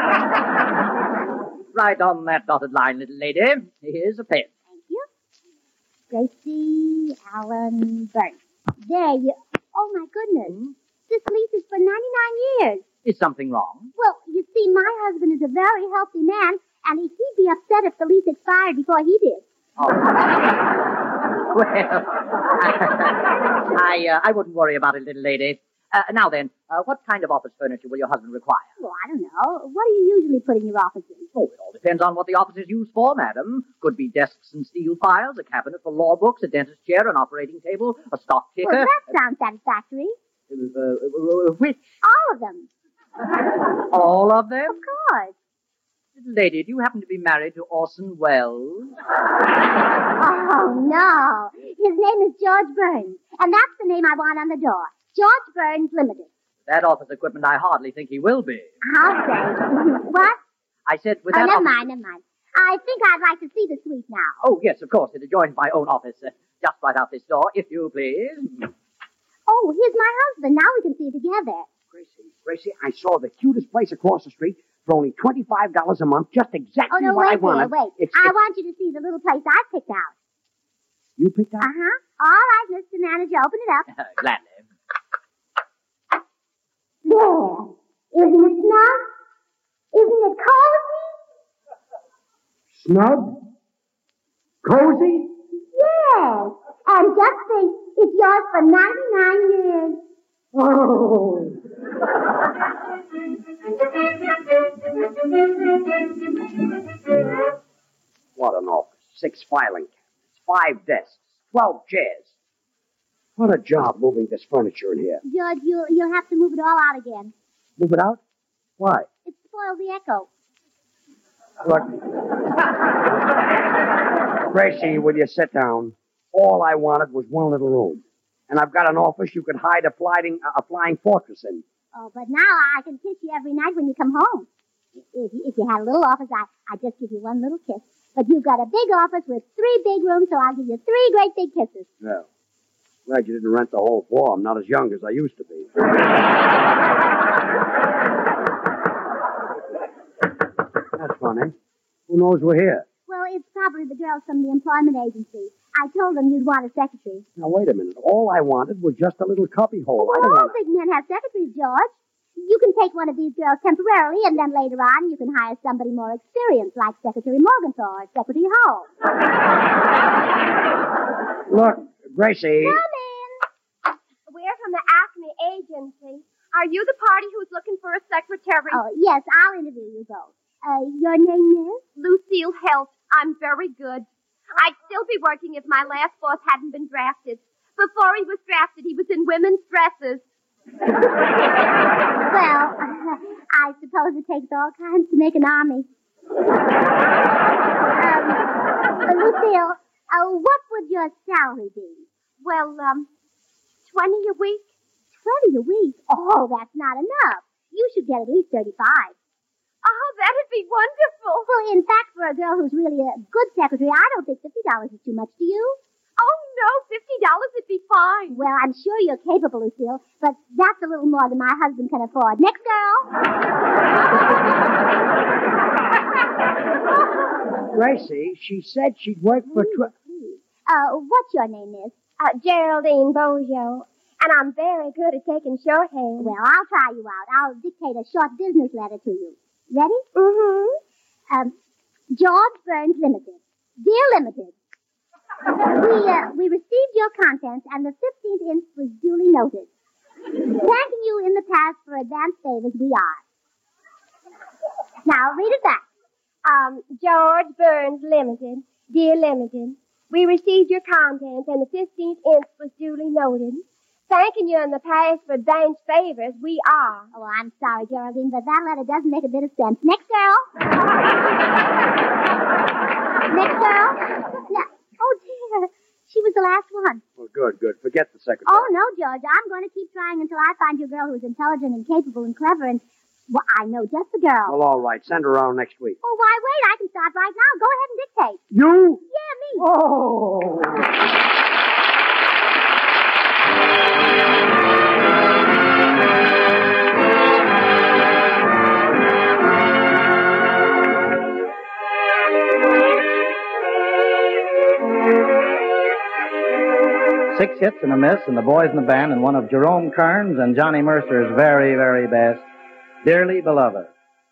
F: Right on that dotted line, little lady. Here's a pen.
U: Thank you. Gracie Allen Burns. There you... Oh, my goodness. This lease is for 99 years.
F: Is something wrong?
U: Well, you see, my husband is a very healthy man, and he'd be upset if the lease expired before he did.
F: Oh. Well, I wouldn't worry about it, little lady. Now then, what kind of office furniture will your husband require?
U: Well, I don't know. What do you usually put in your offices?
F: Oh, it all depends on what the office is used for, madam. Could be desks and steel files, a cabinet for law books, a dentist's chair, an operating table, a stock ticker.
U: Well, that sounds satisfactory.
F: Which?
U: All of them.
F: All of them?
U: Of course.
F: Little lady, do you happen to be married to Orson Welles?
U: Oh, no. His name is George Burns, and that's the name I want on the door. George Burns Limited.
F: That office equipment, I hardly think he will be.
U: I'll say. What?
F: I said with
U: Oh,
F: that
U: never mind. I think I'd like to see the suite now.
F: Oh, yes, of course. It adjoins my own office. Just right out this door, if you please.
U: Oh, here's my husband. Now we can see it together.
A: Gracie, I saw the cutest place across the street for only $25 a month, just exactly
U: no,
A: what
U: wait,
A: I wanted.
U: Wait. I want you to see the little place I picked out.
A: You picked out?
U: Uh-huh. All right, Mr. Manager, open it up.
F: Gladly.
U: There. Isn't it snug? Isn't it cozy?
A: Snug? Cozy?
U: Yes. And just think, it's yours for 99 years. Oh.
A: What an office. 6 filing cabinets, 5 desks, 12 chairs. What a job moving this furniture in here.
U: George, you'll have to move it all out again.
A: Move it out? Why?
U: It spoils the echo.
A: Look. Gracie, will you sit down? All I wanted was one little room. And I've got an office you could hide a flying fortress in.
U: Oh, but now I can kiss you every night when you come home. If you had a little office, I'd just give you one little kiss. But you've got a big office with 3 big rooms, so I'll give you 3 great big kisses.
A: No. Glad you didn't rent the whole floor. I'm not as young as I used to be. That's funny. Who knows we're here?
U: Well, from the employment agency. I told them you'd want a secretary.
A: Now, wait a minute. All I wanted was just a little cubby hole. I
U: Well,
A: don't
U: all
A: want...
U: big men have secretaries, George. You can take one of these girls temporarily, and then later on you can hire somebody more experienced, like Secretary Morgenthau or Secretary Hall.
A: Look, Gracie.
H: Come in. We're from the Acme Agency. Are you the party who's looking for a secretary?
U: Oh, yes, I'll interview you both. Your name is?
H: Lucille Helt. I'm very good. I'd still be working if my last boss hadn't been drafted. Before he was drafted, he was in women's dresses.
U: Well, I suppose it takes all kinds to make an army. Lucille, what would your salary be?
H: Well, 20 a week.
U: 20 a week? Oh, that's not enough. You should get at least 35.
H: Oh, that'd be wonderful.
U: Well, in fact, for a girl who's really a good secretary, I don't think $50 is too much, do you?
H: Oh, no, $50 would be fine.
U: Well, I'm sure you're capable, Lucille, but that's a little more than my husband can afford. Next girl.
A: Gracie, she said she'd work for...
U: What's your name, miss?
H: Geraldine Bojo. And I'm very good at taking shorthand.
U: Well, I'll try you out. I'll dictate a short business letter to you. Ready?
H: Mm-hmm.
U: George Burns Limited. Dear Limited, we received your contents, and the 15th inch was duly noted. Thanking you in the past for advanced favors, we are. Now, read it back.
H: George Burns Limited. Dear Limited, we received your contents, and the 15th inch was duly noted. Thanking you in the past for advanced favors, we are.
U: Oh, I'm sorry, Geraldine, but that letter doesn't make a bit of sense. Next girl. Next girl. No. Oh, dear. She was the last one.
A: Well, good. Forget the secretary.
U: Oh, no, George. I'm going to keep trying until I find you a girl who is intelligent and capable and clever and... Well, I know just the girl.
A: Well, all right. Send her around next week.
U: Oh, why wait? I can start right now. Go ahead and dictate.
A: You?
U: Yeah, me.
A: Oh.
V: 6 hits and a miss, and the boys in the band, and one of Jerome Kern's and Johnny Mercer's very, very best, Dearly Beloved.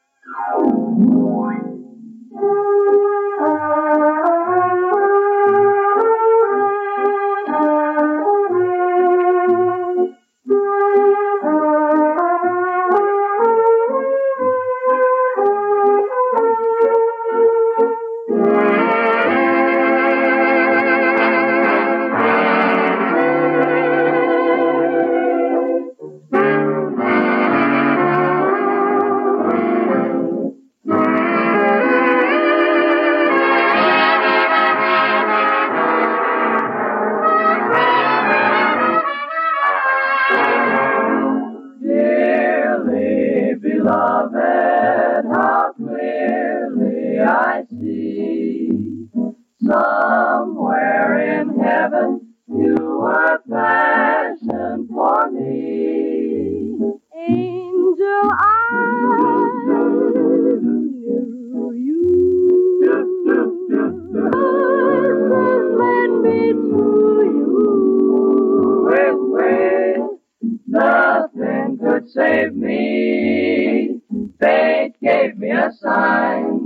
S: Save me, fate gave me a sign.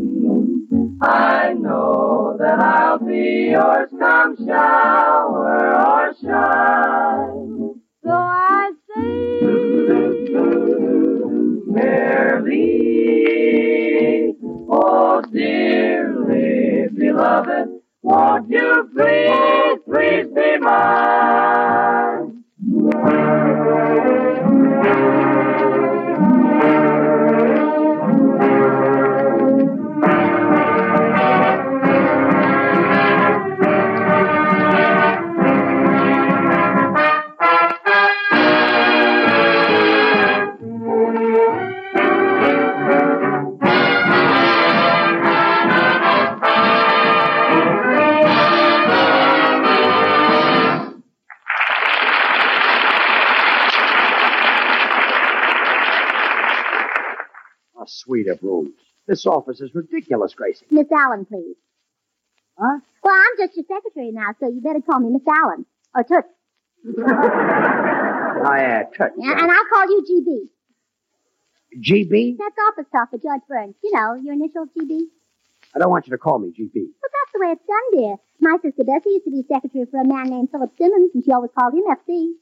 S: I know that I'll be yours come shower or shine. So I say, merrily, oh dearly beloved, won't you please, please be mine?
A: A suite of rooms. This office is ridiculous, Gracie.
U: Miss Allen, please. Huh? Well, I'm just your secretary now, so you better call me Miss Allen. Or Toots.
A: Oh, yeah, Toots.
U: And I'll call you GB.
A: GB?
U: That's office talk for George Burns. You know, your initials, GB.
A: I don't want you to call me GB.
U: But that's the way it's done, dear. My sister Bessie used to be secretary for a man named Philip Simmons, and she always called him FC.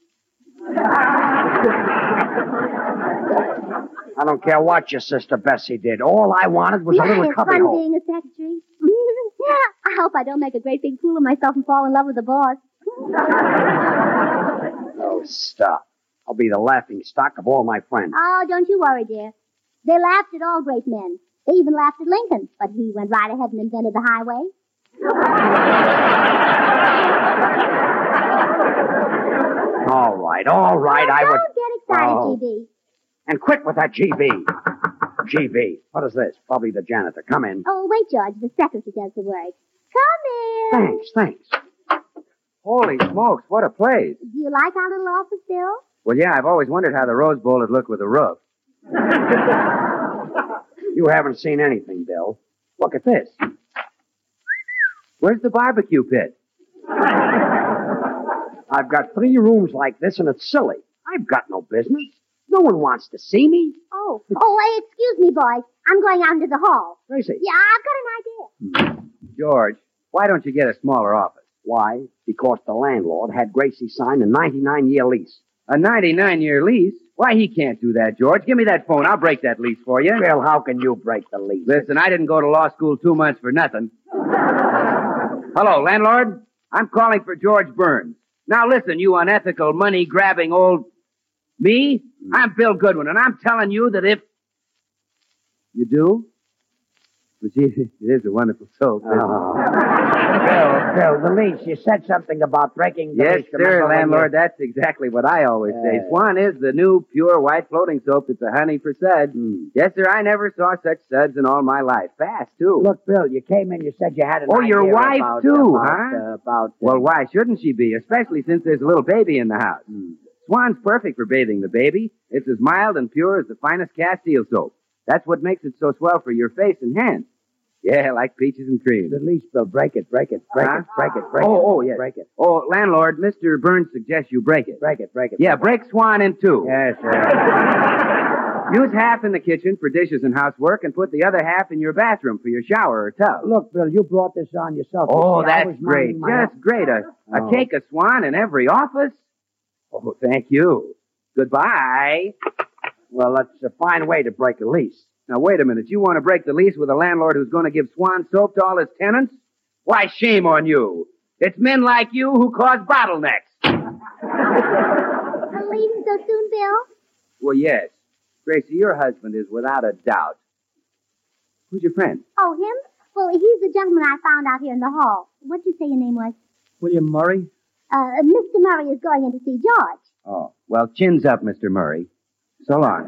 A: I don't care what your sister Bessie did. All I wanted was a little
U: It's
A: cubby
U: fun
A: hole.
U: being a secretary. I hope I don't make a great big fool of myself and fall in love with the boss.
A: Oh, stop. I'll be the laughing stock of all my friends.
U: Oh, don't you worry, dear. They laughed at all great men. They even laughed at Lincoln, but he went right ahead and invented the highway.
A: All right.
U: Now,
A: I would...
U: don't get excited,
A: Oh.
U: GB.
A: And quit with that GB. GB. What is this? Probably the janitor. Come in.
U: Oh, wait, George. The secretary does the work. Come in.
A: Thanks.
T: Holy smokes, what a place.
U: Do you like our little office, Bill?
T: Well, yeah, I've always wondered how the Rose Bowl would look with a roof.
A: You haven't seen anything, Bill. Look at this.
T: Where's the barbecue pit?
A: I've got 3 rooms like this, and it's silly. I've got no business. No one wants to see me.
U: Oh, hey, excuse me, boys. I'm going out into the hall.
A: Tracy.
U: Yeah, I've got an idea.
T: George, why don't you get a smaller office?
A: Why? Because the landlord had Gracie sign a 99-year lease.
T: A 99-year lease? Why, he can't do that, George. Give me that phone. I'll break that lease for you.
A: Bill, how can you break the lease?
T: Listen, I didn't go to law school 2 months for nothing. Hello, landlord. I'm calling for George Burns. Now listen, you unethical, money-grabbing old... Me? I'm Bill Goodwin, and I'm telling you that if... You do? But gee, it is a wonderful soap, isn't it?
A: Bill, the lease. You said something about breaking the
T: Yes,
A: lease.
T: sir,
A: Remember when
T: landlord. That's exactly what I always say. Swan is the new pure white floating soap that's a honey for suds. Yes, sir, I never saw such suds in all my life. Fast, too.
A: Look, Bill, you came in, you said you had an
T: Oh,
A: idea
T: your wife,
A: about,
T: too,
A: huh?
T: Well, why shouldn't she be? Especially since there's a little baby in the house. Swan's perfect for bathing the baby. It's as mild and pure as the finest Castile soap. That's what makes it so swell for your face and hands. Yeah, like peaches and cream.
A: The lease, Bill. Break it. Break it.
T: Oh, yes.
A: Break it.
T: Oh, landlord, Mr. Burns suggests you break it.
A: Break it.
T: Yeah, break Swan in 2.
A: Yes, sir.
T: Use half in the kitchen for dishes and housework and put the other half in your bathroom for your shower or tub.
A: Look, Bill, you brought this on yourself.
T: Oh,
A: You see, I
T: that's
A: was
T: great.
A: minding my-
T: Just great. A cake of Swan in every office? Oh, thank you. Goodbye.
A: Well, that's a fine way to break a lease.
T: Now, wait a minute. You want to break the lease with a landlord who's going to give Swan soap to all his tenants? Why, shame on you. It's men like you who cause bottlenecks.
U: I'm leaving so soon, Bill?
T: Well, yes. Gracie, your husband is without a doubt. Who's your friend?
U: Oh, him? Well, he's the gentleman I found out here in the hall. What'd you say your name was?
J: William Murray?
U: Mr. Murray is going in to see George.
T: Oh, well, chins up, Mr. Murray. So long.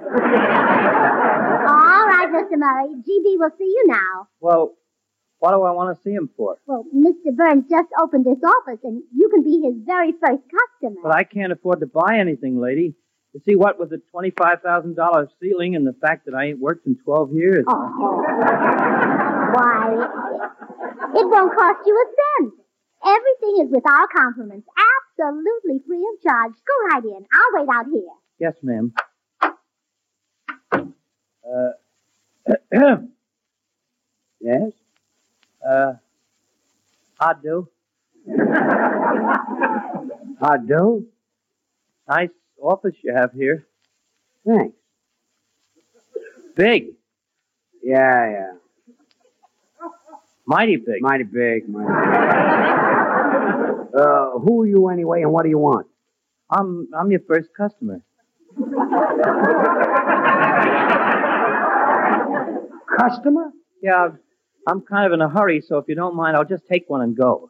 U: All right, Mr. Murray. GB will see you now.
J: Well, what do I want to see him for?
U: Well, Mr. Burns just opened this office, and you can be his very first customer.
J: But I can't afford to buy anything, lady. You see, what with the $25,000 ceiling and the fact that I ain't worked in 12 years.
U: Oh. Why, it won't cost you a cent. Everything is with our compliments. Absolutely free of charge. Go right in. I'll wait out here.
J: Yes, ma'am.
A: Yes?
J: How do?
A: How do?
J: Nice office you have here.
A: Thanks.
J: Big.
A: Yeah.
J: Mighty big.
A: Mighty big. Who are you anyway, and what do you want?
J: I'm your first customer.
A: Customer?
J: Yeah, I'm kind of in a hurry, so if you don't mind, I'll just take one and go.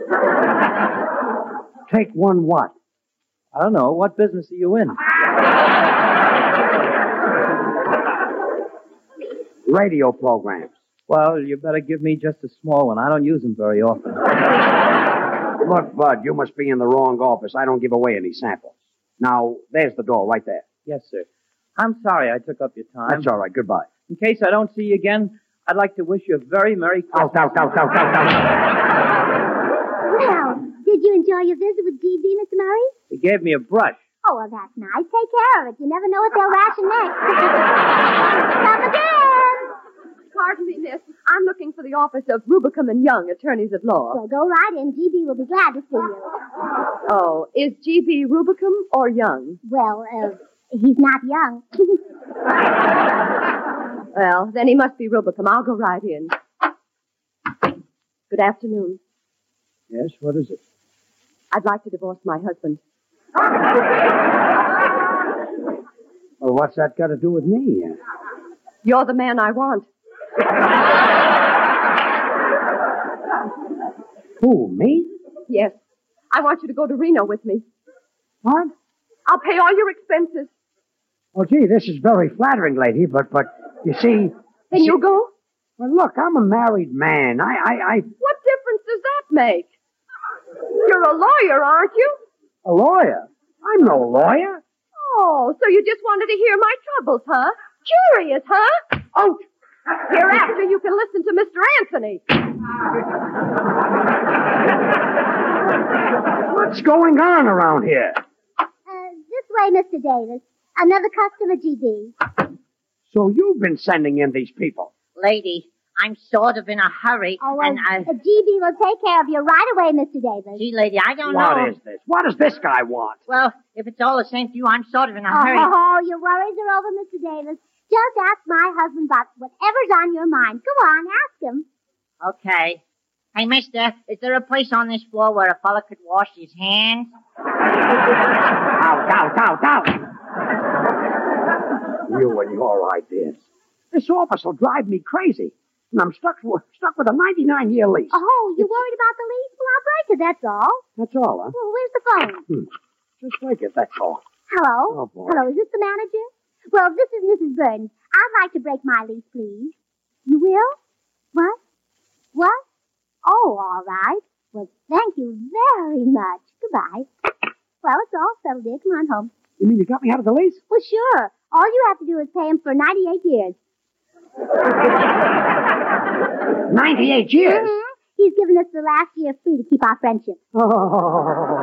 A: Take one what?
J: I don't know. What business are you in?
A: Radio programs.
J: Well, you better give me just a small one. I don't use them very often.
A: Look, Bud, you must be in the wrong office. I don't give away any samples. Now, there's the door right there.
J: Yes, sir. I'm sorry I took up your time.
A: That's all right. Goodbye.
J: In case I don't see you again, I'd like to wish you a very Merry Christmas.
A: Out.
U: Well, did you enjoy your visit with GB, Mr. Murray?
J: He gave me a brush.
U: Oh, well, that's nice. Take care of it. You never know what they'll ration next. Come again.
M: Pardon me, miss. I'm looking for the office of Rubicam and Young, attorneys at law.
U: Well, go right in. GB will be glad to see you.
M: Oh, is GB Rubicam or Young?
U: Well, he's not young.
M: Well, then he must be Rubicam. I'll go right in. Good afternoon.
A: Yes, what is it?
M: I'd like to divorce my husband.
A: Well, what's that got to do with me?
M: You're the man I want.
A: Who, me?
M: Yes. I want you to go to Reno with me.
A: What?
M: I'll pay all your expenses.
A: Oh, gee, this is very flattering, lady, but you see...
M: Then you go?
A: Well, look, I'm a married man.
M: What difference does that make? You're a lawyer, aren't you?
A: A lawyer? I'm no lawyer.
M: Oh, so you just wanted to hear my troubles, huh? Curious, huh?
A: Out!
M: Hereafter, you can listen to Mr. Anthony.
A: What's going on around here?
U: This way, Mr. Davis. Another customer, GB.
A: So you've been sending in these people?
N: Lady, I'm sort of in a hurry.
U: Oh, well, GB will take care of you right away, Mr. Davis.
N: Gee, lady, I don't know.
A: What is this? What does this guy want?
N: Well, if it's all the same to you, I'm sort of in a hurry.
U: Oh, your worries are over, Mr. Davis. Just ask my husband about whatever's on your mind. Go on, ask him.
N: Okay. Hey, mister, is there a place on this floor where a fella could wash his hands?
A: Out. You and your ideas. This office will drive me crazy. And I'm stuck with a 99-year lease.
U: Oh, you worried about the lease? Well, I'll break it, that's all.
A: That's all, huh?
U: Well, where's the phone?
A: Just break it, that's all.
U: Hello?
A: Oh, boy.
U: Hello, is this the manager? Well, this is Mrs. Burns. I'd like to break my lease, please. You will? What? Oh, all right. Well, thank you very much. Goodbye. Well, it's all settled, dear. Come on home.
A: You mean you got me out of the lease?
U: Well, sure. All you have to do is pay him for 98 years.
A: 98 years?
U: Mm-hmm. He's given us the last year free to keep our friendship.
A: Oh.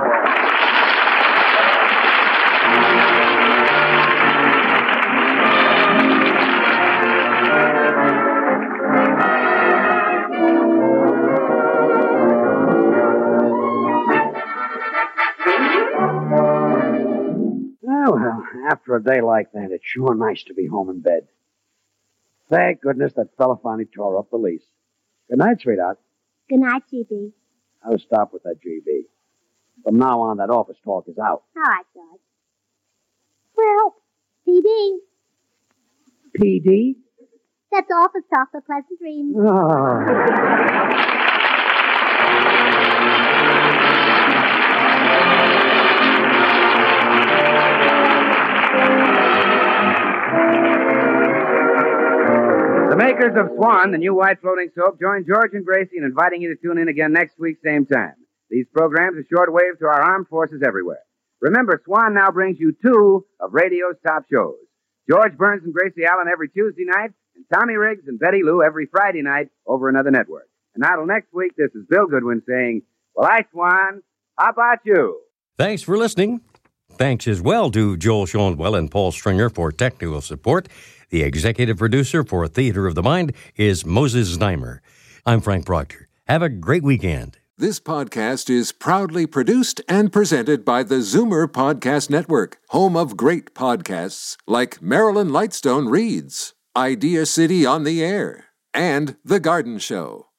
A: Well, after a day like that, it's sure nice to be home in bed. Thank goodness that fella finally tore up the lease. Good night, sweetheart.
U: Good night, GB.
A: I'll stop with that GB. From now on, that office talk is out.
U: All right, George. Well, PD.
A: PD?
U: That's office talk for pleasant dreams.
T: The makers of Swan, the new white floating soap, join George and Gracie in inviting you to tune in again next week, same time. These programs are shortwave to our armed forces everywhere. Remember, Swan now brings you 2 of radio's top shows. George Burns and Gracie Allen every Tuesday night, and Tommy Riggs and Betty Lou every Friday night over another network. And now till next week, this is Bill Goodwin saying, well, hi, Swan. How about you?
B: Thanks for listening. Thanks as well to Joel Schoenwell and Paul Stringer for technical support. The executive producer for Theater of the Mind is Moses Znaimer. I'm Frank Proctor. Have a great weekend.
W: This podcast is proudly produced and presented by the Zoomer Podcast Network, home of great podcasts like Marilyn Lightstone Reads, Idea City on the Air, and The Garden Show.